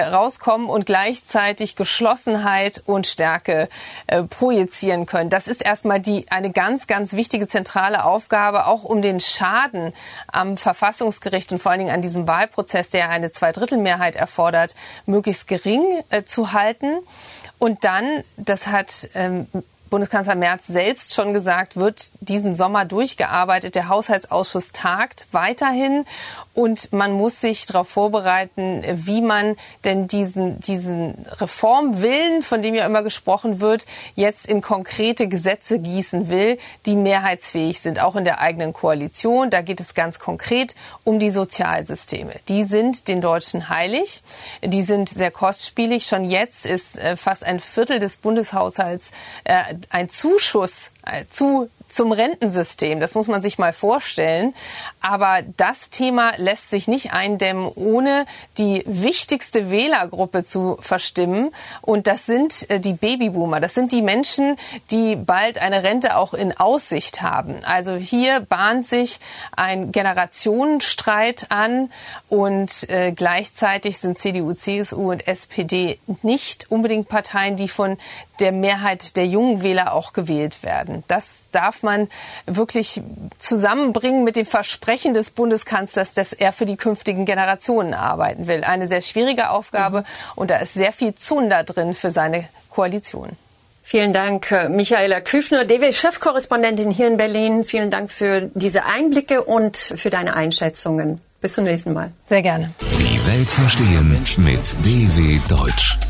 und gleichzeitig Geschlossenheit und Stärke projizieren können. Das ist erstmal eine ganz, ganz wichtige zentrale Aufgabe, auch um den Schaden am Verfassungsgericht und vor allen Dingen an diesem Wahlprozess, der eine Zweidrittelmehrheit erfordert, möglichst gering zu halten. Und dann, das hat Bundeskanzler Merz selbst schon gesagt, wird diesen Sommer durchgearbeitet. Der Haushaltsausschuss tagt weiterhin und man muss sich darauf vorbereiten, wie man denn diesen Reformwillen, von dem ja immer gesprochen wird, jetzt in konkrete Gesetze gießen will, die mehrheitsfähig sind, auch in der eigenen Koalition. Da geht es ganz konkret um die Sozialsysteme. Die sind den Deutschen heilig. Die sind sehr kostspielig. Schon jetzt ist fast ein Viertel des Bundeshaushalts ein Zuschuss zum Rentensystem. Das muss man sich mal vorstellen. Aber das Thema lässt sich nicht eindämmen, ohne die wichtigste Wählergruppe zu verstimmen. Und das sind die Babyboomer. Das sind die Menschen, die bald eine Rente auch in Aussicht haben. Also hier bahnt sich ein Generationenstreit an und gleichzeitig sind CDU, CSU und SPD nicht unbedingt Parteien, die von der Mehrheit der jungen Wähler auch gewählt werden. Das darf man wirklich zusammenbringen mit dem Versprechen des Bundeskanzlers, dass er für die künftigen Generationen arbeiten will. Eine sehr schwierige Aufgabe und da ist sehr viel Zunder drin für seine Koalition. Vielen Dank, Michaela Küfner, DW-Chefkorrespondentin hier in Berlin. Vielen Dank für diese Einblicke und für deine Einschätzungen. Bis zum nächsten Mal. Sehr gerne. Die Welt verstehen mit DW Deutsch.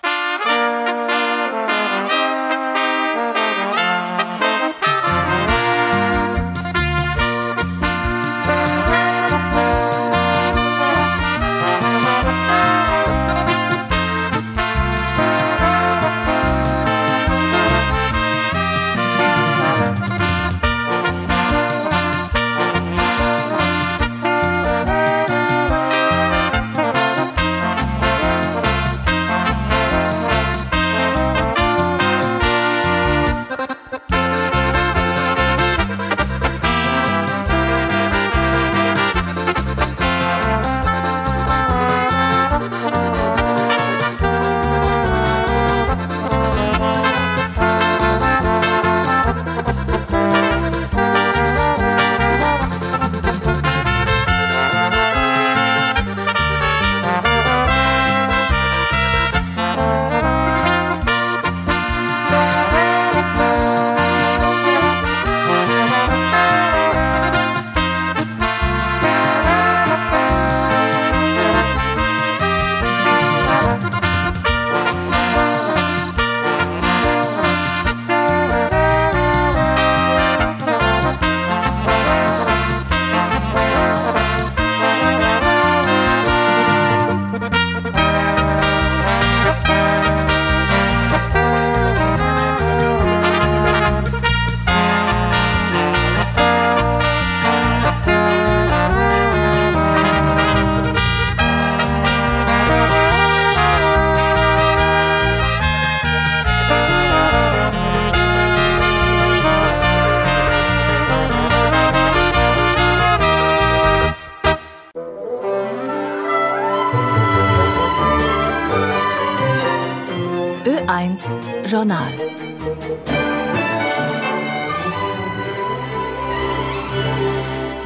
Ö1 Journal.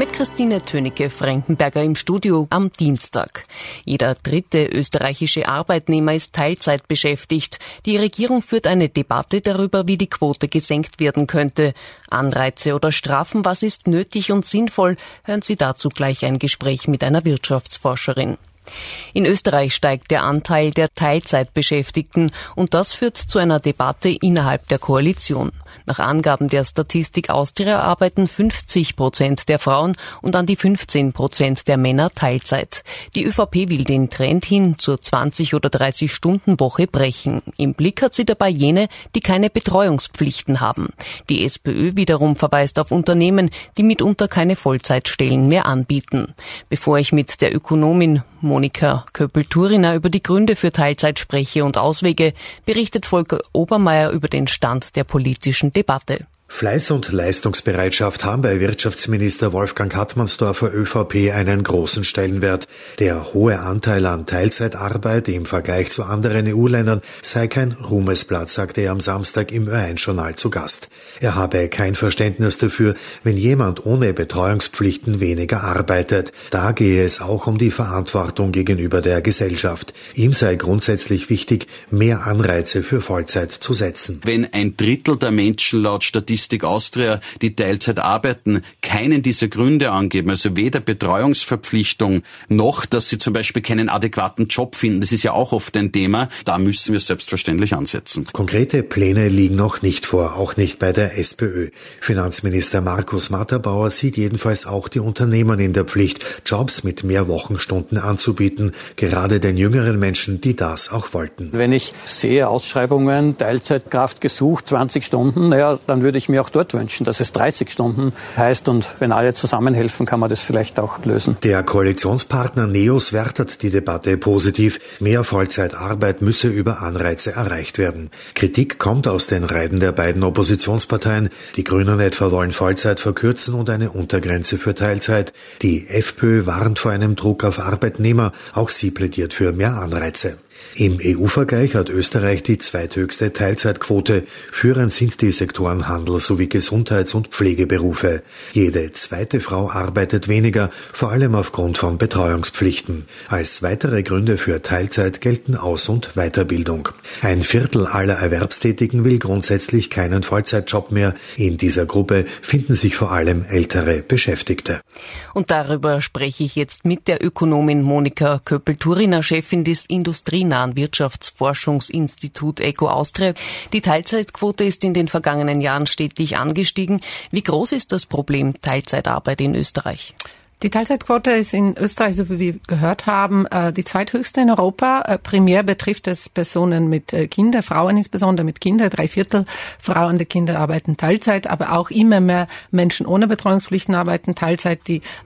Mit Christine Tönicke-Frankenberger im Studio am Dienstag. Jeder dritte österreichische Arbeitnehmer ist Teilzeit beschäftigt. Die Regierung führt eine Debatte darüber, wie die Quote gesenkt werden könnte. Anreize oder Strafen, was ist nötig und sinnvoll? Hören Sie dazu gleich ein Gespräch mit einer Wirtschaftsforscherin. In Österreich steigt der Anteil der Teilzeitbeschäftigten und das führt zu einer Debatte innerhalb der Koalition. Nach Angaben der Statistik Austria arbeiten 50% der Frauen und an die 15% der Männer Teilzeit. Die ÖVP will den Trend hin zur 20- oder 30-Stunden-Woche brechen. Im Blick hat sie dabei jene, die keine Betreuungspflichten haben. Die SPÖ wiederum verweist auf Unternehmen, die mitunter keine Vollzeitstellen mehr anbieten. Bevor ich mit der Ökonomin Monika Köppel-Turiner über die Gründe für Teilzeit spreche und Auswege, berichtet Volker Obermeier über den Stand der politischen Debatte. Fleiß und Leistungsbereitschaft haben bei Wirtschaftsminister Wolfgang Hartmannsdorfer ÖVP einen großen Stellenwert. Der hohe Anteil an Teilzeitarbeit im Vergleich zu anderen EU-Ländern sei kein Ruhmesblatt, sagte er am Samstag im Ö1-Journal zu Gast. Er habe kein Verständnis dafür, wenn jemand ohne Betreuungspflichten weniger arbeitet. Da gehe es auch um die Verantwortung gegenüber der Gesellschaft. Ihm sei grundsätzlich wichtig, mehr Anreize für Vollzeit zu setzen. Wenn ein Drittel der Menschen laut Statistik Austria, die Teilzeit arbeiten, keinen dieser Gründe angeben, also weder Betreuungsverpflichtung noch, dass sie zum Beispiel keinen adäquaten Job finden. Das ist ja auch oft ein Thema. Da müssen wir selbstverständlich ansetzen. Konkrete Pläne liegen noch nicht vor, auch nicht bei der SPÖ. Finanzminister Markus Matterbauer sieht jedenfalls auch die Unternehmen in der Pflicht, Jobs mit mehr Wochenstunden anzubieten, gerade den jüngeren Menschen, die das auch wollten. Wenn ich sehe Ausschreibungen, Teilzeitkraft gesucht, 20 Stunden, dann würde ich mir auch dort wünschen, dass es 30 Stunden heißt und wenn alle zusammenhelfen, kann man das vielleicht auch lösen. Der Koalitionspartner NEOS wertet die Debatte positiv. Mehr Vollzeitarbeit müsse über Anreize erreicht werden. Kritik kommt aus den Reihen der beiden Oppositionsparteien. Die Grünen etwa wollen Vollzeit verkürzen und eine Untergrenze für Teilzeit. Die FPÖ warnt vor einem Druck auf Arbeitnehmer. Auch sie plädiert für mehr Anreize. Im EU-Vergleich hat Österreich die zweithöchste Teilzeitquote. Führend sind die Sektoren Handel sowie Gesundheits- und Pflegeberufe. Jede zweite Frau arbeitet weniger, vor allem aufgrund von Betreuungspflichten. Als weitere Gründe für Teilzeit gelten Aus- und Weiterbildung. Ein Viertel aller Erwerbstätigen will grundsätzlich keinen Vollzeitjob mehr. In dieser Gruppe finden sich vor allem ältere Beschäftigte. Und darüber spreche ich jetzt mit der Ökonomin Monika Köppel-Turiner, Chefin des industrienahen Wirtschaftsforschungsinstitut ECO Austria. Die Teilzeitquote ist in den vergangenen Jahren stetig angestiegen. Wie groß ist das Problem Teilzeitarbeit in Österreich? Die Teilzeitquote ist in Österreich, so wie wir gehört haben, die zweithöchste in Europa. Primär betrifft es Personen mit Kindern, Frauen insbesondere mit Kindern. 3/4 Frauen der Kinder arbeiten Teilzeit, aber auch immer mehr Menschen ohne Betreuungspflichten arbeiten Teilzeit.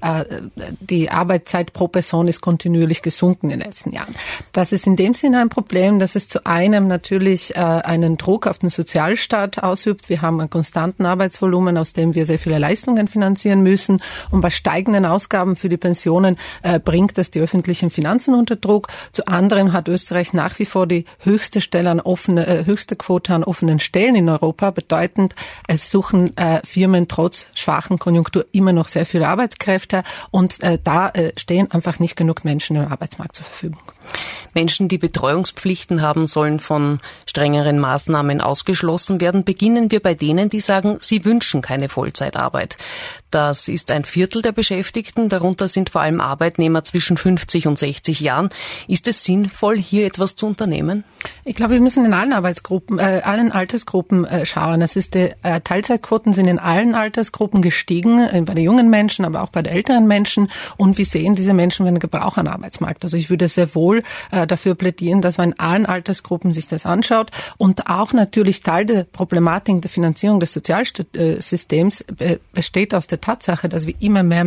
Die Arbeitszeit pro Person ist kontinuierlich gesunken in den letzten Jahren. Das ist in dem Sinne ein Problem, dass es zu einem natürlich einen Druck auf den Sozialstaat ausübt. Wir haben einen konstanten Arbeitsvolumen, aus dem wir sehr viele Leistungen finanzieren müssen. Und bei steigenden Ausgaben für die Pensionen bringt das die öffentlichen Finanzen unter Druck. Zu anderem hat Österreich nach wie vor die höchste Quote an offenen Stellen in Europa. Bedeutend, es suchen Firmen trotz schwachen Konjunktur immer noch sehr viele Arbeitskräfte und da stehen einfach nicht genug Menschen im Arbeitsmarkt zur Verfügung. Menschen, die Betreuungspflichten haben, sollen von strengeren Maßnahmen ausgeschlossen werden. Beginnen wir bei denen, die sagen, sie wünschen keine Vollzeitarbeit. Das ist ein Viertel der Beschäftigten. Darunter sind vor allem Arbeitnehmer zwischen 50 und 60 Jahren. Ist es sinnvoll, hier etwas zu unternehmen? Ich glaube, wir müssen in allen Altersgruppen schauen. Die Teilzeitquoten sind in allen Altersgruppen gestiegen, bei den jungen Menschen, aber auch bei den älteren Menschen. Und wir sehen, diese Menschen werden gebraucht am Arbeitsmarkt. Also ich würde sehr wohl dafür plädieren, dass man in allen Altersgruppen sich das anschaut. Und auch natürlich Teil der Problematik der Finanzierung des Sozialsystems besteht aus der Tatsache, dass wir immer mehr Menschen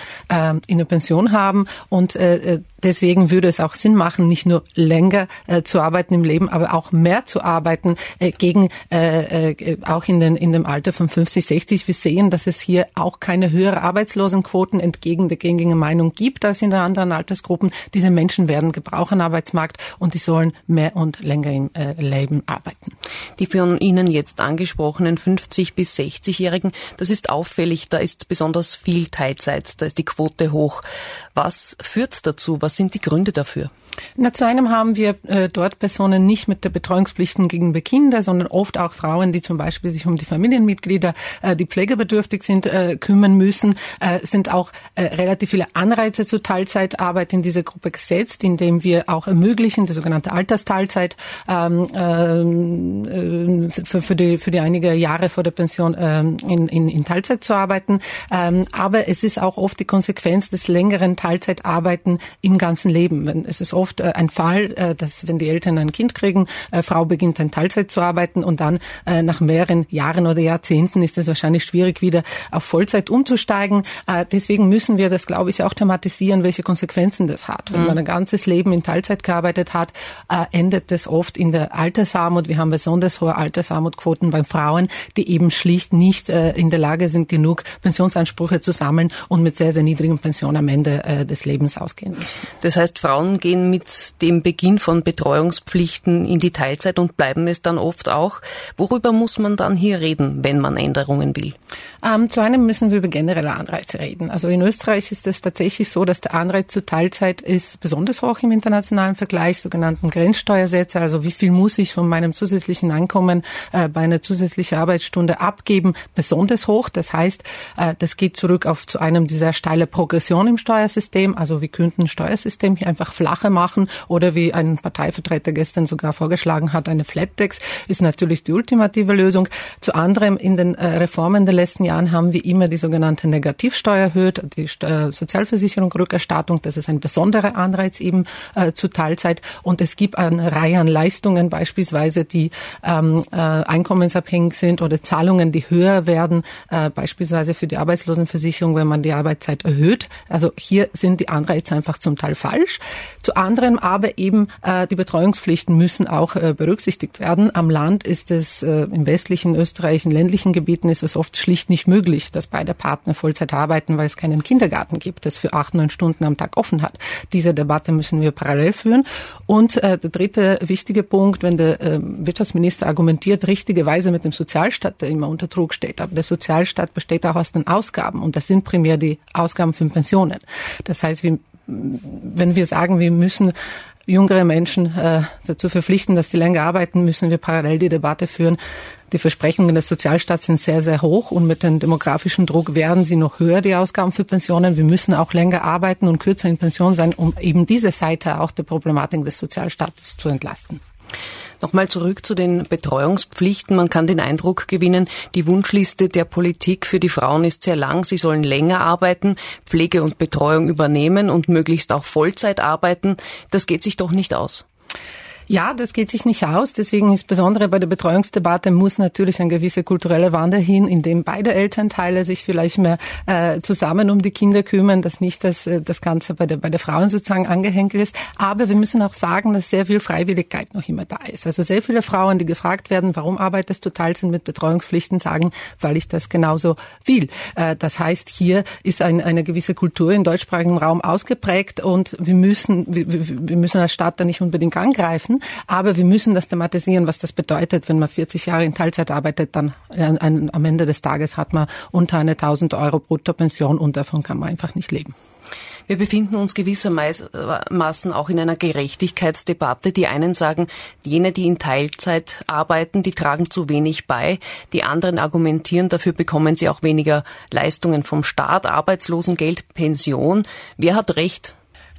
in der Pension haben. Und deswegen würde es auch Sinn machen, nicht nur länger zu arbeiten im Leben, aber auch mehr zu arbeiten auch in dem Alter von 50, 60. Wir sehen, dass es hier auch keine höhere Arbeitslosenquoten entgegen der gängigen Meinung gibt als in den anderen Altersgruppen. Diese Menschen werden gebraucht am Arbeitsmarkt und die sollen mehr und länger im Leben arbeiten. Die von Ihnen jetzt angesprochenen 50- bis 60-Jährigen, das ist auffällig, da ist besonders viel Teilzeit, da ist die Quote hoch. Was führt dazu? Was sind die Gründe dafür? Zu einem haben wir dort Personen nicht mit der Betreuungspflichten gegenüber Kindern, sondern oft auch Frauen, die zum Beispiel sich um die Familienmitglieder, die pflegebedürftig sind, kümmern müssen. Sind auch relativ viele Anreize zur Teilzeitarbeit in dieser Gruppe gesetzt, indem wir auch ermöglichen, die sogenannte Altersteilzeit für die einige Jahre vor der Pension in Teilzeit zu arbeiten. Aber es ist auch oft die Konsequenz des längeren Teilzeitarbeiten im ganzen Leben. Es ist oft ein Fall, dass wenn die Eltern ein Kind kriegen, Frau beginnt in Teilzeit zu arbeiten und dann nach mehreren Jahren oder Jahrzehnten ist es wahrscheinlich schwierig, wieder auf Vollzeit umzusteigen. Deswegen müssen wir das, glaube ich, auch thematisieren, welche Konsequenzen das hat. Wenn man ein ganzes Leben in Teilzeit gearbeitet hat, endet das oft in der Altersarmut. Wir haben besonders hohe Altersarmutquoten bei Frauen, die eben schlicht nicht in der Lage sind, genug Pensionsansprüche zu sammeln und mit sehr, sehr niedrigen Pensionen am Ende des Lebens ausgehen müssen. Das heißt, Frauen gehen mit dem Beginn von Betreuungspflichten in die Teilzeit und bleiben es dann oft auch. Worüber muss man dann hier reden, wenn man Änderungen will? Zu einem müssen wir über generelle Anreize reden. Also in Österreich ist es tatsächlich so, dass der Anreiz zur Teilzeit ist besonders hoch im internationalen Vergleich, sogenannten Grenzsteuersätze. Also wie viel muss ich von meinem zusätzlichen Einkommen bei einer zusätzlichen Arbeitsstunde abgeben, besonders hoch. Das heißt, das geht zurück zu einem dieser steile Progression im Steuersystem. Also wir könnten ein Steuersystem hier einfach flacher machen oder wie ein Parteivertreter gestern sogar vorgeschlagen hat, eine Flat Tax ist natürlich die ultimative Lösung. Zu anderem in den Reformen der letzten Jahren haben wir immer die sogenannte Negativsteuer erhöht, die Sozialversicherung, Rückerstattung, das ist ein besonderer Anreiz eben zu Teilzeit und es gibt eine Reihe an Leistungen beispielsweise, die einkommensabhängig sind oder Zahlungen, die höher werden, beispielsweise für die Arbeitslosenversicherung, wenn man die Arbeitszeit erhöht. Also hier sind die Anreize einfach zum Teil falsch. Zu anderem aber eben die Betreuungspflichten müssen auch berücksichtigt werden. Am Land ist es im westlichen Österreich, in ländlichen Gebieten ist es oft schlicht nicht möglich, dass beide Partner Vollzeit arbeiten, weil es keinen Kindergarten gibt, das für 8-9 Stunden am Tag offen hat. Diese Debatte müssen wir parallel führen. Und der dritte wichtige Punkt, wenn der Wirtschaftsminister argumentiert, richtigerweise mit dem Sozialstaat, der immer unter Druck steht. Aber der Sozialstaat besteht auch aus den Ausgaben und das sind primär die Ausgaben für Pensionen. Das heißt, wenn wir sagen, wir müssen jüngere Menschen dazu verpflichten, dass sie länger arbeiten, müssen wir parallel die Debatte führen. Die Versprechungen des Sozialstaats sind sehr, sehr hoch und mit dem demografischen Druck werden sie noch höher, die Ausgaben für Pensionen. Wir müssen auch länger arbeiten und kürzer in Pension sein, um eben diese Seite auch der Problematik des Sozialstaates zu entlasten. Nochmal zurück zu den Betreuungspflichten. Man kann den Eindruck gewinnen, die Wunschliste der Politik für die Frauen ist sehr lang. Sie sollen länger arbeiten, Pflege und Betreuung übernehmen und möglichst auch Vollzeit arbeiten. Das geht sich doch nicht aus. Ja, das geht sich nicht aus. Deswegen insbesondere bei der Betreuungsdebatte muss natürlich ein gewisser kultureller Wandel hin, in dem beide Elternteile sich vielleicht mehr zusammen um die Kinder kümmern, dass nicht das Ganze bei der Frauen sozusagen angehängt ist. Aber wir müssen auch sagen, dass sehr viel Freiwilligkeit noch immer da ist. Also sehr viele Frauen, die gefragt werden, warum arbeitest du Teilzeit mit Betreuungspflichten, sagen, weil ich das genauso will. Das heißt, hier ist eine gewisse Kultur im deutschsprachigen Raum ausgeprägt und wir müssen als Staat da nicht unbedingt angreifen. Aber wir müssen das thematisieren, was das bedeutet, wenn man 40 Jahre in Teilzeit arbeitet, dann am Ende des Tages hat man unter 1.000 € Bruttopension und davon kann man einfach nicht leben. Wir befinden uns gewissermaßen auch in einer Gerechtigkeitsdebatte. Die einen sagen, jene, die in Teilzeit arbeiten, die tragen zu wenig bei. Die anderen argumentieren, dafür bekommen sie auch weniger Leistungen vom Staat, Arbeitslosengeld, Pension. Wer hat recht?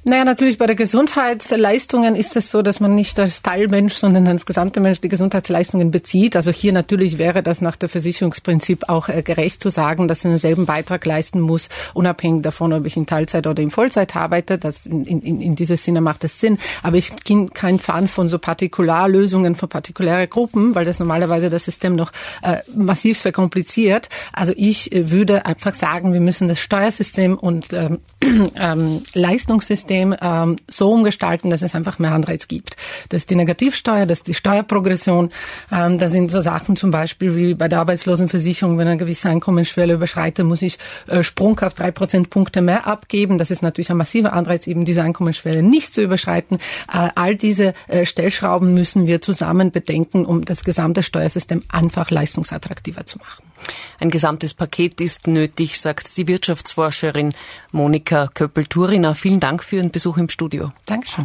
Naja, natürlich bei den Gesundheitsleistungen ist es so, dass man nicht als Teilmensch, sondern als gesamter Mensch die Gesundheitsleistungen bezieht. Also hier natürlich wäre das nach dem Versicherungsprinzip auch gerecht zu sagen, dass man denselben Beitrag leisten muss, unabhängig davon, ob ich in Teilzeit oder in Vollzeit arbeite. Das in diesem Sinne macht es Sinn. Aber ich bin kein Fan von so Partikularlösungen für partikuläre Gruppen, weil das normalerweise das System noch massiv verkompliziert. Also ich würde einfach sagen, wir müssen das Steuersystem und Leistungssystem so umgestalten, dass es einfach mehr Anreiz gibt. Das ist die Negativsteuer, das ist die Steuerprogression. Da sind so Sachen zum Beispiel wie bei der Arbeitslosenversicherung, wenn eine gewisse Einkommensschwelle überschreitet, muss ich sprunghaft 3 Prozentpunkte mehr abgeben. Das ist natürlich ein massiver Anreiz, eben diese Einkommensschwelle nicht zu überschreiten. All diese Stellschrauben müssen wir zusammen bedenken, um das gesamte Steuersystem einfach leistungsattraktiver zu machen. Ein gesamtes Paket ist nötig, sagt die Wirtschaftsforscherin Monika Köppel-Turiner. Vielen Dank für Ihren Besuch im Studio. Dankeschön.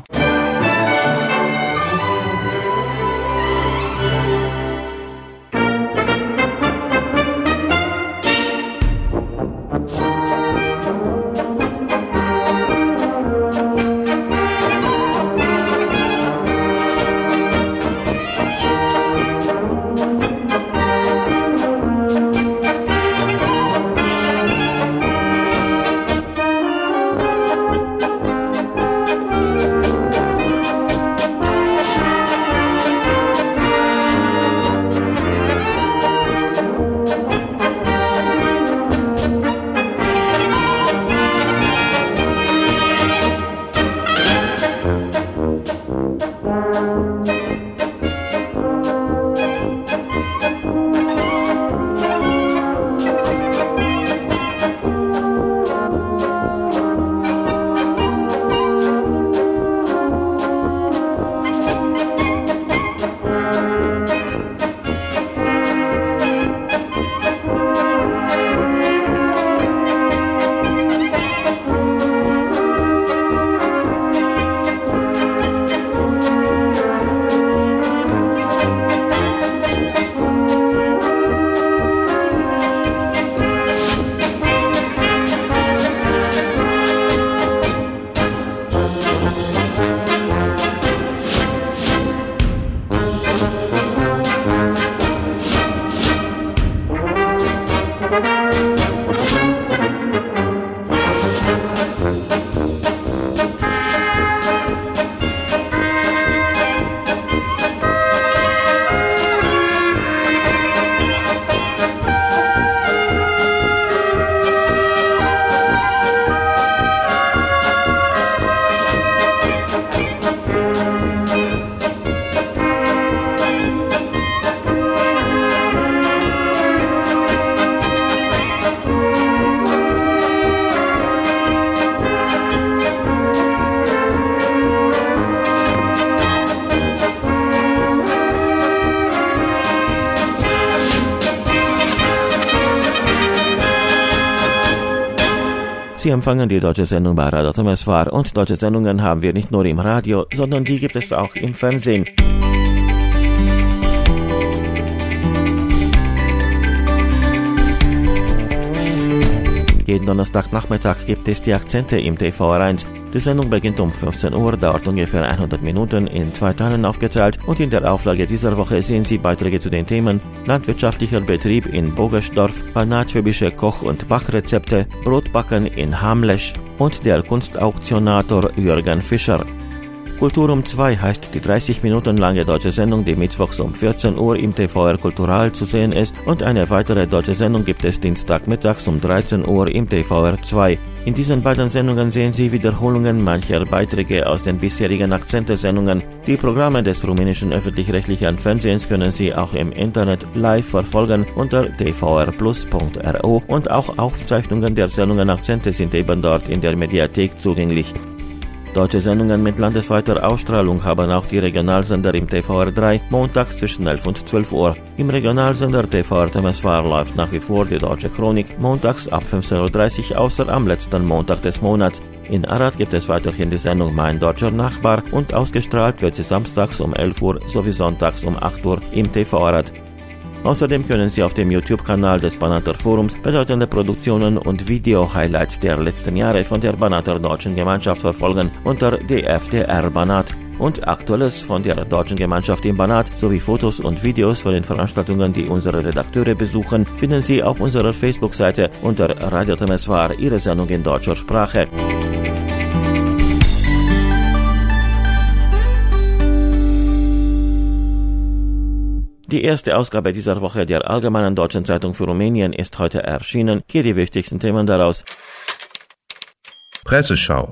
Sie empfangen die deutsche Sendung bei Radio Temeswar und deutsche Sendungen haben wir nicht nur im Radio, sondern die gibt es auch im Fernsehen. Jeden Donnerstagnachmittag gibt es die Akzente im TV1. Die Sendung beginnt um 15 Uhr, dauert ungefähr 100 Minuten, in 2 Teilen aufgeteilt und in der Auflage dieser Woche sehen Sie Beiträge zu den Themen landwirtschaftlicher Betrieb in Bogersdorf, banatschwäbische Koch- und Backrezepte, Brotbacken in Hamlesch und der Kunstauktionator Jürgen Fischer. Kultur um 2 heißt die 30 Minuten lange deutsche Sendung, die mittwochs um 14 Uhr im TVR Kultural zu sehen ist, und eine weitere deutsche Sendung gibt es dienstagmittags um 13 Uhr im TVR 2. In diesen beiden Sendungen sehen Sie Wiederholungen mancher Beiträge aus den bisherigen Akzente-Sendungen. Die Programme des rumänischen öffentlich-rechtlichen Fernsehens können Sie auch im Internet live verfolgen unter tvrplus.ro und auch Aufzeichnungen der Sendungen Akzente sind eben dort in der Mediathek zugänglich. Deutsche Sendungen mit landesweiter Ausstrahlung haben auch die Regionalsender im TVR 3, montags zwischen 11 und 12 Uhr. Im Regionalsender TVR Temeswar läuft nach wie vor die Deutsche Chronik, montags ab 15.30 Uhr, außer am letzten Montag des Monats. In Arad gibt es weiterhin die Sendung Mein Deutscher Nachbar und ausgestrahlt wird sie samstags um 11 Uhr sowie sonntags um 8 Uhr im TV Arad. Außerdem können Sie auf dem YouTube-Kanal des Banater Forums bedeutende Produktionen und Video-Highlights der letzten Jahre von der Banater Deutschen Gemeinschaft verfolgen unter DFDR Banat. Und Aktuelles von der Deutschen Gemeinschaft im Banat sowie Fotos und Videos von den Veranstaltungen, die unsere Redakteure besuchen, finden Sie auf unserer Facebook-Seite unter Radio Temeswar, Ihre Sendung in deutscher Sprache. Die erste Ausgabe dieser Woche der Allgemeinen Deutschen Zeitung für Rumänien ist heute erschienen. Hier die wichtigsten Themen daraus. Presseschau.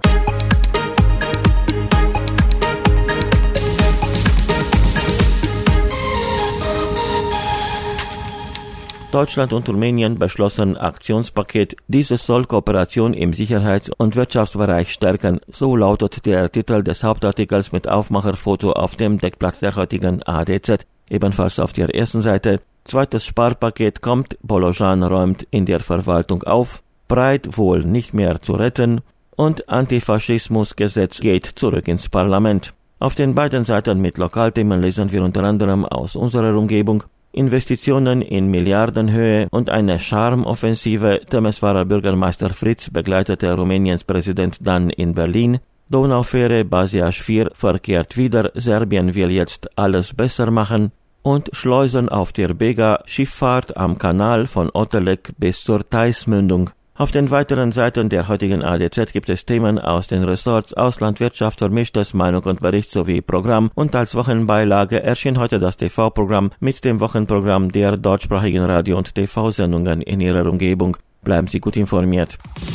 Deutschland und Rumänien beschlossen Aktionspaket. Dieses soll Kooperation im Sicherheits- und Wirtschaftsbereich stärken. So lautet der Titel des Hauptartikels mit Aufmacherfoto auf dem Deckblatt der heutigen ADZ. Ebenfalls auf der ersten Seite. Zweites Sparpaket kommt. Bolojan räumt in der Verwaltung auf. Breit wohl nicht mehr zu retten. Und Antifaschismusgesetz geht zurück ins Parlament. Auf den beiden Seiten mit Lokalthemen lesen wir unter anderem aus unserer Umgebung: Investitionen in Milliardenhöhe und eine Charmoffensive. Temeswarer Bürgermeister Fritz begleitete Rumäniens Präsident dann in Berlin. Donaufähre Basiaș 4 verkehrt wieder. Serbien will jetzt alles besser machen. Und Schleusen auf der Bega, Schifffahrt am Kanal von Otterlek bis zur Theismündung. Auf den weiteren Seiten der heutigen ADZ gibt es Themen aus den Ressorts Ausland, Wirtschaft, Vermischtes, Meinung und Bericht sowie Programm, und als Wochenbeilage erschien heute das TV-Programm mit dem Wochenprogramm der deutschsprachigen Radio- und TV-Sendungen in Ihrer Umgebung. Bleiben Sie gut informiert.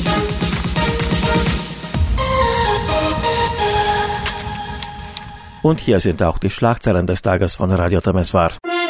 Und hier sind auch die Schlagzeilen des Tages von Radio Temeswar.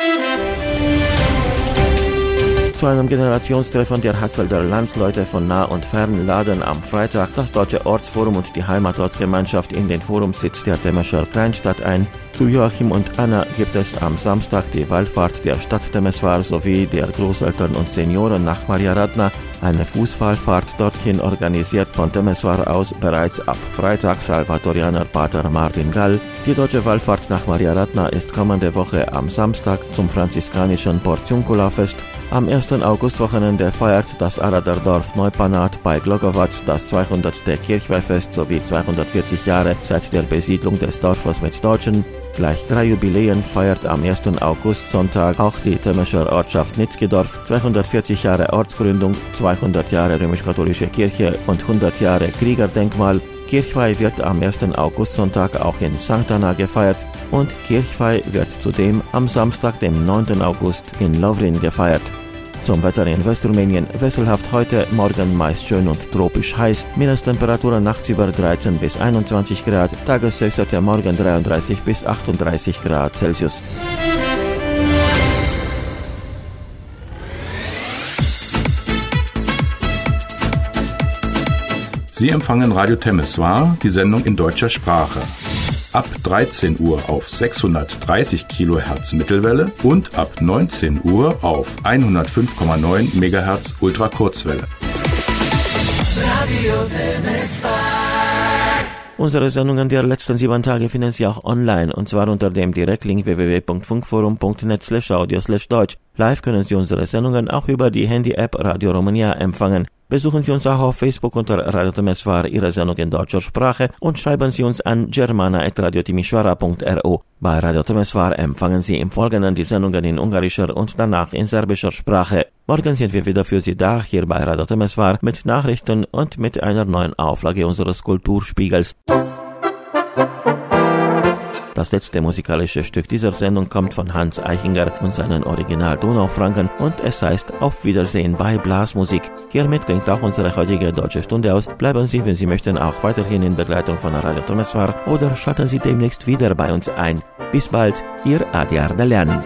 Zu einem Generationstreffen der Hatzfelder Landsleute von nah und fern laden am Freitag das Deutsche Ortsforum und die Heimatortsgemeinschaft in den Forumsitz der Temescher Kleinstadt ein. Zu Joachim und Anna gibt es am Samstag die Wallfahrt der Stadt Temeswar sowie der Großeltern und Senioren nach Maria Radna. Eine Fußwallfahrt dorthin, organisiert von Temeswar aus bereits ab Freitag Salvatorianer Pater Martin Gall. Die deutsche Wallfahrt nach Maria Radna ist kommende Woche am Samstag zum franziskanischen Portiuncula-Fest. Am 1. Augustwochenende feiert das Araderdorf Neupanat bei Glogovac das 200. Kirchweihfest sowie 240 Jahre seit der Besiedlung des Dorfes mit Deutschen. Gleich 3 Jubiläen feiert am 1. Augustsonntag auch die Temescher Ortschaft Nitzkidorf, 240 Jahre Ortsgründung, 200 Jahre römisch-katholische Kirche und 100 Jahre Kriegerdenkmal. Kirchweih wird am 1. Augustsonntag auch in St. Anna gefeiert und Kirchweih wird zudem am Samstag, dem 9. August in Lovrin gefeiert. Zum Wetter in Westrumänien: wechselhaft heute, morgen meist schön und tropisch heiß, Minustemperaturen nachts über 13 bis 21 Grad, Tageshöchstwerte morgen 33 bis 38 Grad Celsius. Sie empfangen Radio Temeswar, die Sendung in deutscher Sprache. Ab 13 Uhr auf 630 kHz Mittelwelle und ab 19 Uhr auf 105,9 MHz Ultrakurzwelle. Radio Temeswar. Unsere Sendungen der letzten 7 Tage finden Sie auch online, und zwar unter dem Direktlink www.funkforum.net/audio/deutsch. Live können Sie unsere Sendungen auch über die Handy-App Radio Romania empfangen. Besuchen Sie uns auch auf Facebook unter Radio Temeswar, Ihre Sendung in deutscher Sprache, und schreiben Sie uns an germana@radiotimișoara.ro. Bei Radio Temeswar empfangen Sie im Folgenden die Sendungen in ungarischer und danach in serbischer Sprache. Morgen sind wir wieder für Sie da, hier bei Radio Temeswar, mit Nachrichten und mit einer neuen Auflage unseres Kulturspiegels. Das letzte musikalische Stück dieser Sendung kommt von Hans Eichinger und seinen Original Donaufranken, und es heißt Auf Wiedersehen bei Blasmusik. Hiermit klingt auch unsere heutige deutsche Stunde aus. Bleiben Sie, wenn Sie möchten, auch weiterhin in Begleitung von Radio Temeswar, oder schalten Sie demnächst wieder bei uns ein. Bis bald, Ihr Adi Ardelean.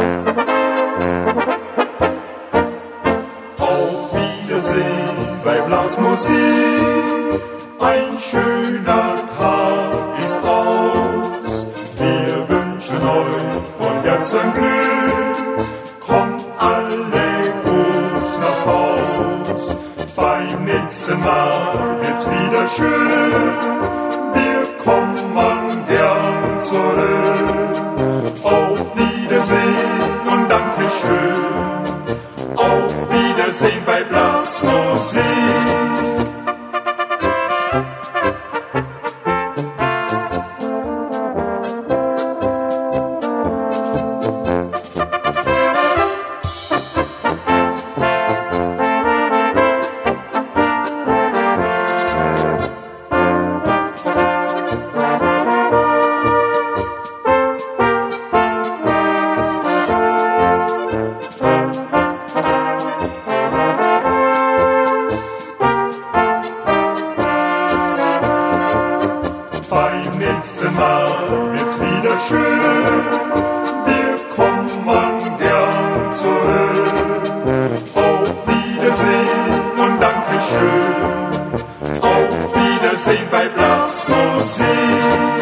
Auf Wiedersehen bei Blasmusik. Ein schöner Tag ist aus. Wir wünschen euch von Herzen Glück. Kommt alle gut nach Haus. Beim nächsten Mal wird's wieder schön. Wir kommen gern zurück. Auf Wiedersehen und Dankeschön. Wiedersehen bei Blasmusik. Auf Wiedersehen bei Blasmusik.